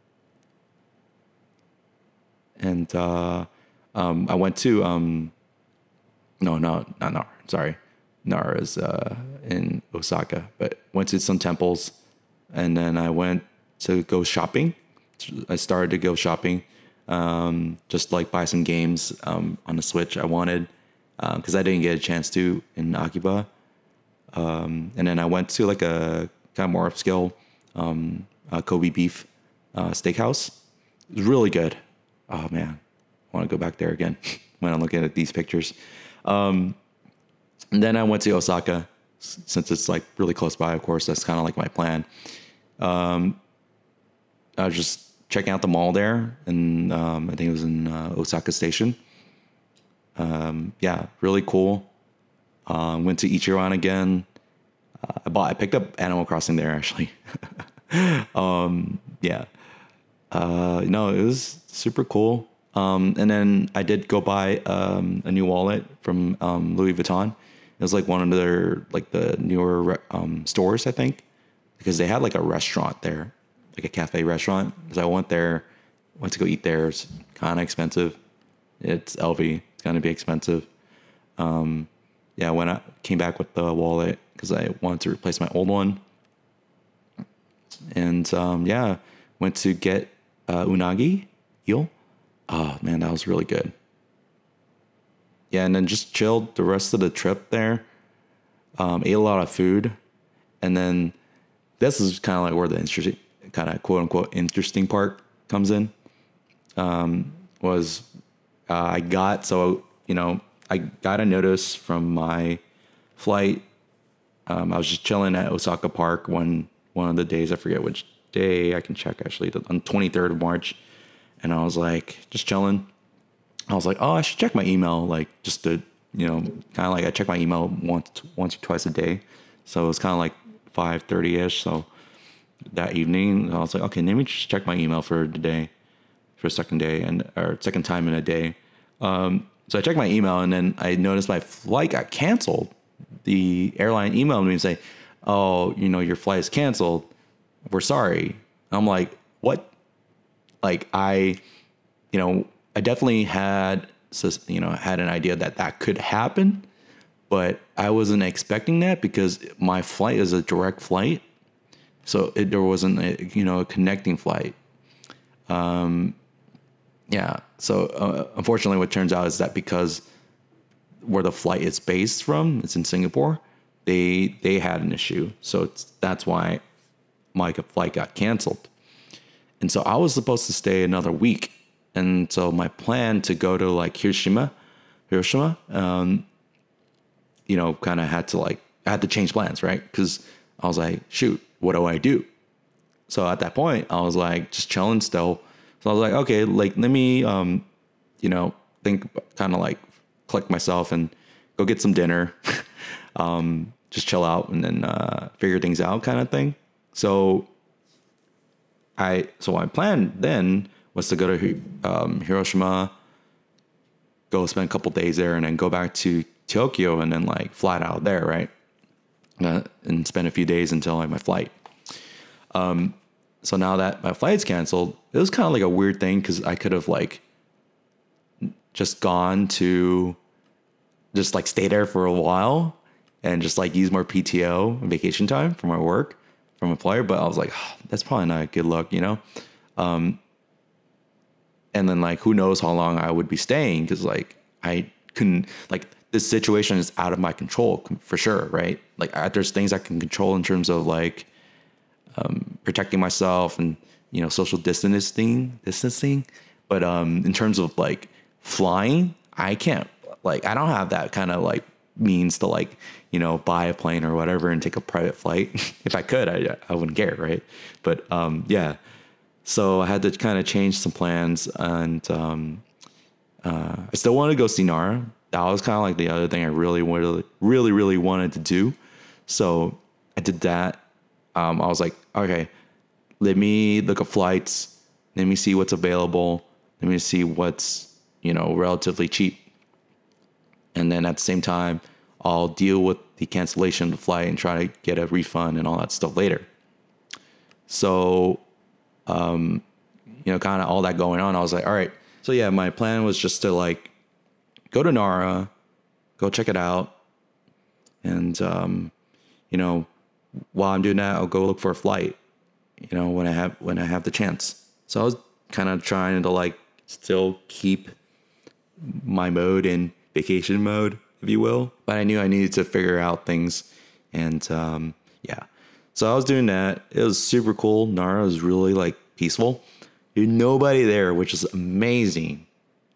And uh, um, I went to um, no, no, not Nara. Sorry, Nara is uh, in Osaka. But went to some temples, and then I went to go shopping. I started to go shopping, um, just like buy some games um, on the Switch I wanted because um, I didn't get a chance to in Akiba. Um, and then I went to like a kind of more upscale um, uh, Kobe beef uh, steakhouse. It was really good. Oh man, I want to go back there again when I'm looking at these pictures. Um, and then I went to Osaka since it's like really close by. Of course, that's kind of like my plan. Um, I was just checking out the mall there, and um, I think it was in uh, Osaka Station. Um, yeah, really cool. Uh, went to Ichiran again. Uh, I bought. I picked up Animal Crossing there actually. um, yeah. Uh, no, it was super cool. Um, and then I did go buy um, a new wallet from um, Louis Vuitton. It was like one of their like the newer um, stores, I think, because they had like a restaurant there, like a cafe restaurant. So I went there, went to go eat there. It's kind of expensive. It's L V. It's gonna be expensive. Um, yeah, when I came back with the wallet because I wanted to replace my old one, and um, yeah, went to get uh, unagi eel. Oh man, that was really good. Yeah, and then just chilled the rest of the trip there. Um, ate a lot of food, and then this is kind of like where the interesting, kind of quote unquote interesting part comes in. Um, was uh, I got so you know I got a notice from my flight. Um, I was just chilling at Osaka Park one one of the days. I forget which day. I can check actually on twenty-third of March, and I was like just chilling. I was like, oh, I should check my email, like just to, you know, kind of like I check my email once, once or twice a day. So it was kind of like five thirty ish. So that evening, I was like, okay, let me just check my email for the day, for a second day and or second time in a day. Um, so I checked my email and then I noticed my flight got canceled. The airline emailed me and say, oh, you know, your flight is canceled. We're sorry. I'm like, what? Like I, you know, I definitely had, you know, had an idea that that could happen, but I wasn't expecting that because my flight is a direct flight. So it, there wasn't a, you know, a connecting flight. Um, yeah. So uh, unfortunately what turns out is that because where the flight is based from, it's in Singapore, they, they had an issue. So it's, that's why my flight got canceled. And so I was supposed to stay another week. And so my plan to go to like Hiroshima, Hiroshima, um, you know, kind of had to like, I had to change plans, right? Because I was like, shoot, what do I do? So at that point, I was like, just chilling still. So I was like, okay, like, let me, um, you know, think, kind of like collect myself and go get some dinner, um, just chill out and then uh, figure things out kind of thing. So I, so my plan then was to go to um, Hiroshima, go spend a couple days there, and then go back to Tokyo, and then like fly out there, right? Uh, and spend a few days until like my flight. Um, so now that my flight's canceled, it was kind of like a weird thing because I could have like just gone to just like stay there for a while and just like use more P T O and vacation time for my work from employer, but I was like, oh, that's probably not good luck, you know. Um, And then like, who knows how long I would be staying. Cause like, I couldn't like this situation is out of my control for sure. Right. Like I, there's things I can control in terms of like, um, protecting myself and, you know, social distancing, distancing. But, um, in terms of like flying, I can't like, I don't have that kind of like means to like, you know, buy a plane or whatever and take a private flight. If I could, I, I wouldn't care. Right. But, um, yeah. So I had to kind of change some plans, and um, uh, I still wanted to go see Nara. That was kind of like the other thing I really, really, really, really wanted to do. So I did that. Um, I was like, okay, let me look at flights. Let me see what's available. Let me see what's, you know, relatively cheap. And then at the same time, I'll deal with the cancellation of the flight and try to get a refund and all that stuff later. So... Um, you know, kind of all that going on. I was like, all right. So yeah, my plan was just to like go to Nara, go check it out. And, um, you know, while I'm doing that, I'll go look for a flight, you know, when I have, when I have the chance. So I was kind of trying to like still keep my mode in vacation mode, if you will, but I knew I needed to figure out things. And, um, yeah. So I was doing that. It was super cool. Nara was really like peaceful. There's nobody there, which is amazing.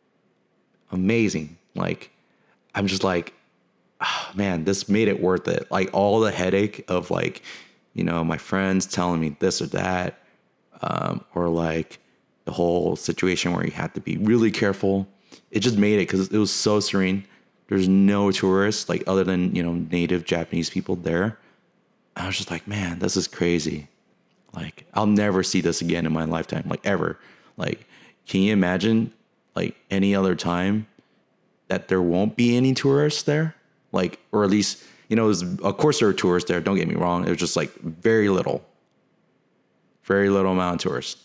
Amazing. Like, I'm just like, oh, man, this made it worth it. Like all the headache of like, you know, my friends telling me this or that, um, or like the whole situation where you had to be really careful. It just made it because it was so serene. There's no tourists, like other than, you know, native Japanese people there. I was just like, man, this is crazy. Like, I'll never see this again in my lifetime, like ever. Like, can you imagine like any other time that there won't be any tourists there? like, or at least, you know, it was, of course there were tourists there. Don't get me wrong. It was just like very little, very little amount of tourists.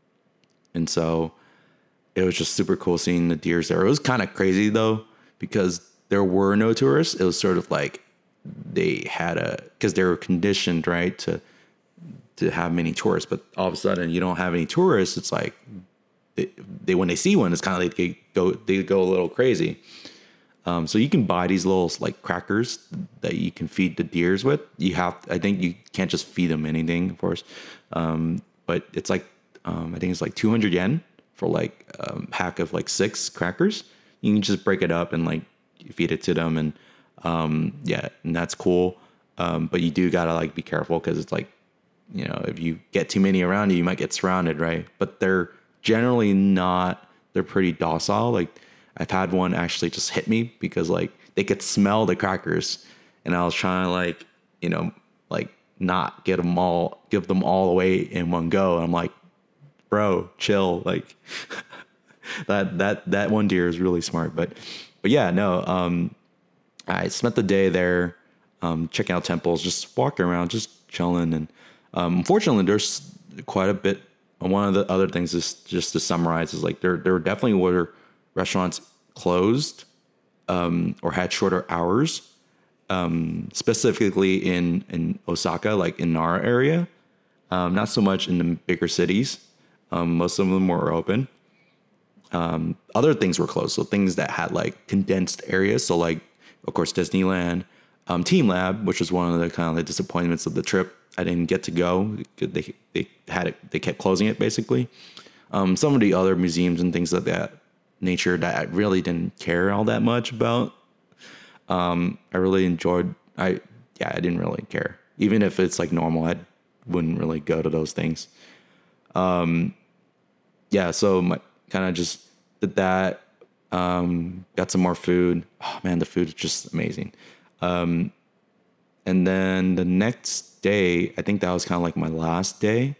And so it was just super cool seeing the deers there. It was kind of crazy though, because there were no tourists. It was sort of like they had a, because they were conditioned, right, to to have many tourists. But all of a sudden you don't have any tourists. It's like they, they when they see one, it's kind of like they go they go a little crazy. Um, so you can buy these little like crackers that you can feed the deers with. You have, I think you can't just feed them anything, of course. Um, but it's like, um, I think it's like two hundred yen for like a um, pack of like six crackers. You can just break it up and like feed it to them. And, um, yeah, and that's cool. Um, but you do gotta like be careful, cause it's like, you know, if you get too many around you, you might get surrounded. Right. But they're generally not, they're pretty docile. Like, I've had one actually just hit me because like they could smell the crackers, and I was trying to like, you know, like not get them all, give them all away in one go. And I'm like, bro, chill. Like that, that, that one deer is really smart, but, but yeah, no, um, I spent the day there, um, checking out temples, just walking around, just chilling. And, um, unfortunately there's quite a bit. One of the other things is just to summarize is like there, there definitely were restaurants closed, um, or had shorter hours, um, specifically in, in Osaka, like in Nara area. Um, not so much in the bigger cities. Um, most of them were open. Um, other things were closed. So things that had like condensed areas. So like, of course, Disneyland, um, Team Lab, which was one of the kind of the disappointments of the trip. I didn't get to go. They, they had it, they kept closing it basically. Um, some of the other museums and things like that nature that I really didn't care all that much about. Um, I really enjoyed, I, yeah, I didn't really care. Even if it's like normal, I wouldn't really go to those things. Um, yeah, so my kind of just did that, um, got some more food. Oh man, the food is just amazing. Um, and then the next day, I think that was kind of like my last day.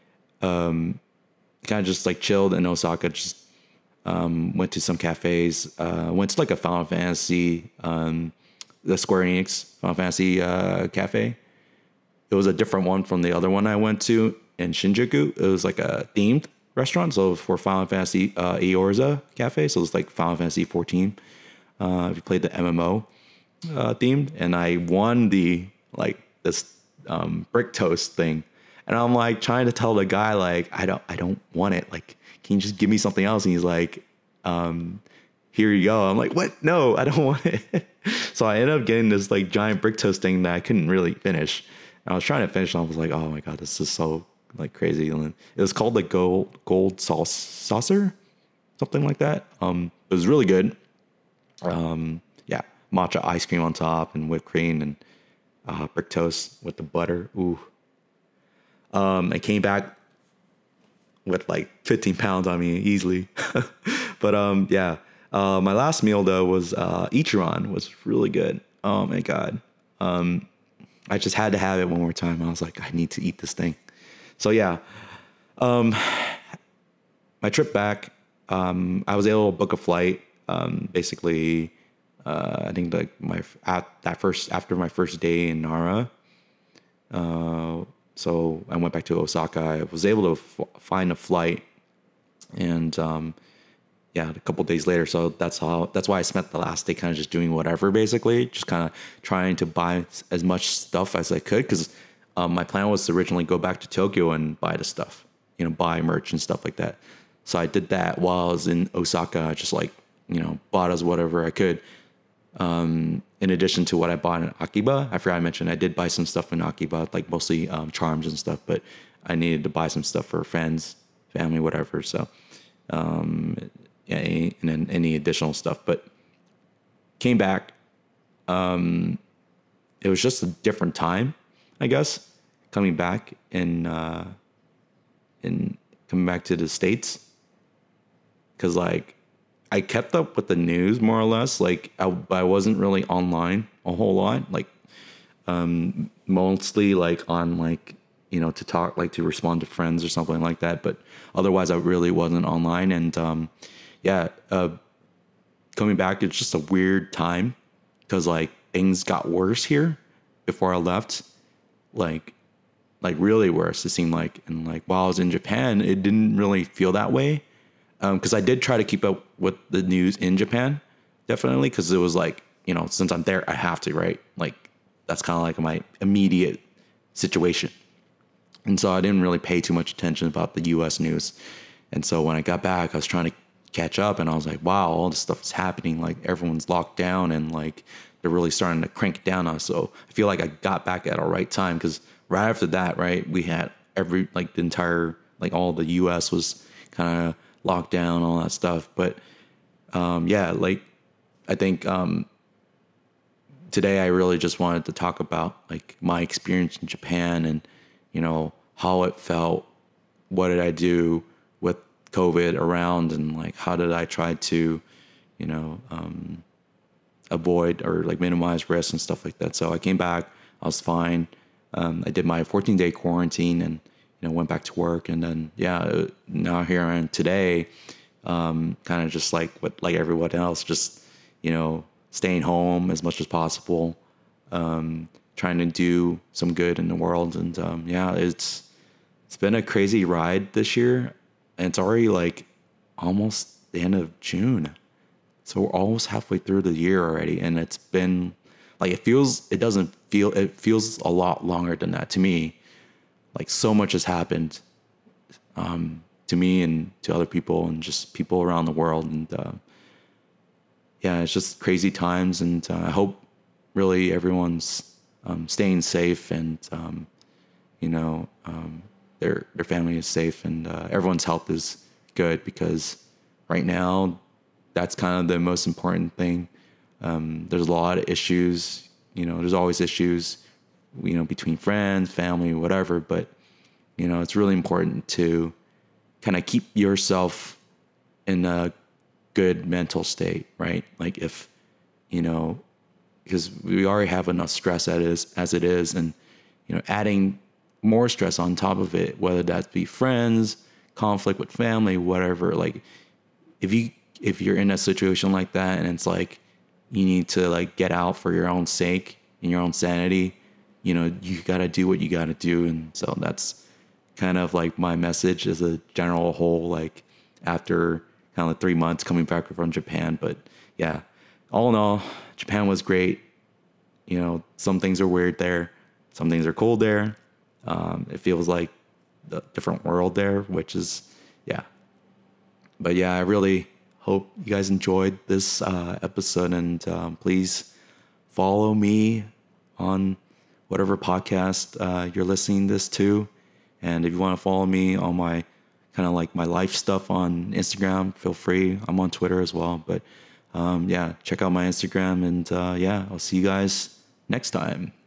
Um, kind of just like chilled in Osaka, just Um, went to some cafes, uh, went to like a Final Fantasy, um, the Square Enix Final Fantasy, uh, cafe. It was a different one from the other one I went to in Shinjuku. It was like a themed restaurant. So for Final Fantasy, uh, Eorza cafe. So it's like Final Fantasy fourteen. Uh, if you played the M M O, uh, themed, and I won the, like this, um, brick toast thing. And I'm like trying to tell the guy, like, I don't, I don't want it. Like, can you just give me something else? And he's like, um, here you go. I'm like, what? No, I don't want it. So I ended up getting this like giant brick toast thing that I couldn't really finish. And I was trying to finish, and I was like, oh my God, this is so like crazy. And it was called like gold, gold sauce saucer, something like that. Um, it was really good. Um, yeah. Matcha ice cream on top and whipped cream and, uh, brick toast with the butter. Ooh. Um, I came back with like fifteen pounds on me easily. But, um, yeah, uh, my last meal though was, uh, Ichiran was really good. Oh my God. Um, I just had to have it one more time. I was like, I need to eat this thing. So yeah, um, my trip back, um, I was able to book a flight. Um, basically, uh, I think like my, at that first, after my first day in Nara, uh, so I went back to Osaka. I was able to f- find a flight, and um, yeah, a couple days later. So that's how. That's why I spent the last day kind of just doing whatever, basically, just kind of trying to buy as much stuff as I could, because um, my plan was to originally go back to Tokyo and buy the stuff, you know, buy merch and stuff like that. So I did that while I was in Osaka. I just like, you know, bought as whatever I could. Um, in addition to what I bought in Akiba, I forgot I mentioned I did buy some stuff in Akiba, like mostly um, charms and stuff, but I needed to buy some stuff for friends, family, whatever. So, um, yeah, and then any additional stuff, but came back. Um, it was just a different time, I guess, coming back in, uh, in coming back to the States. Cause like, I kept up with the news more or less. Like I, I wasn't really online a whole lot. Like, um, mostly like on like, you know, to talk, like to respond to friends or something like that. But otherwise I really wasn't online. And, um, yeah, uh, coming back, it's just a weird time. Cause like things got worse here before I left. Like, like really worse, it seemed like. And like while I was in Japan, it didn't really feel that way. Um, cause I did try to keep up with the news in Japan, definitely. Cause it was like, you know, since I'm there, I have to, right? Like that's kind of like my immediate situation. And so I didn't really pay too much attention about the U S news. And so when I got back, I was trying to catch up and I was like, wow, all this stuff is happening. Like everyone's locked down and like they're really starting to crank down on us. So I feel like I got back at a right time because right after that, right, we had every, like the entire, like all the U S was kind of locked down, all that stuff. But um, yeah, like I think um, today I really just wanted to talk about like my experience in Japan and, you know, how it felt, what did I do with COVID around, and like how did I try to, you know, um, avoid or like minimize risk and stuff like that. So I came back, I was fine. Um, I did my fourteen day quarantine and, you know, went back to work. And then, yeah, now here I am today, um, kind of just like what, like everyone else, just, you know, staying home as much as possible, um, trying to do some good in the world. And, um, yeah, it's, it's been a crazy ride this year, and it's already like almost the end of June. So we're almost halfway through the year already. And it's been like, it feels, it doesn't feel, it feels a lot longer than that to me. Like so much has happened, um, to me and to other people and just people around the world. And, uh, yeah, it's just crazy times. And uh, I hope really everyone's, um, staying safe and, um, you know, um, their, their family is safe and, uh, everyone's health is good, because right now that's kind of the most important thing. Um, there's a lot of issues, you know, there's always issues, you know, between friends, family, whatever. But, you know, it's really important to kind of keep yourself in a good mental state, right? Like if, you know, because we already have enough stress as it is, as it is, and, you know, adding more stress on top of it, whether that be friends, conflict with family, whatever. Like if you, if you're in a situation like that and it's like, you need to like get out for your own sake and your own sanity, you know, you got to do what you got to do. And so that's kind of like my message as a general whole, like after kind of three months coming back from Japan. But yeah, all in all, Japan was great. You know, some things are weird there. Some things are cool there. Um, it feels like a different world there, which is, yeah. But yeah, I really hope you guys enjoyed this uh, episode, and um, please follow me on whatever podcast uh, you're listening this to. And if you want to follow me on my kind of like my life stuff on Instagram, feel free. I'm on Twitter as well. But um, yeah, check out my Instagram, and uh, yeah, I'll see you guys next time.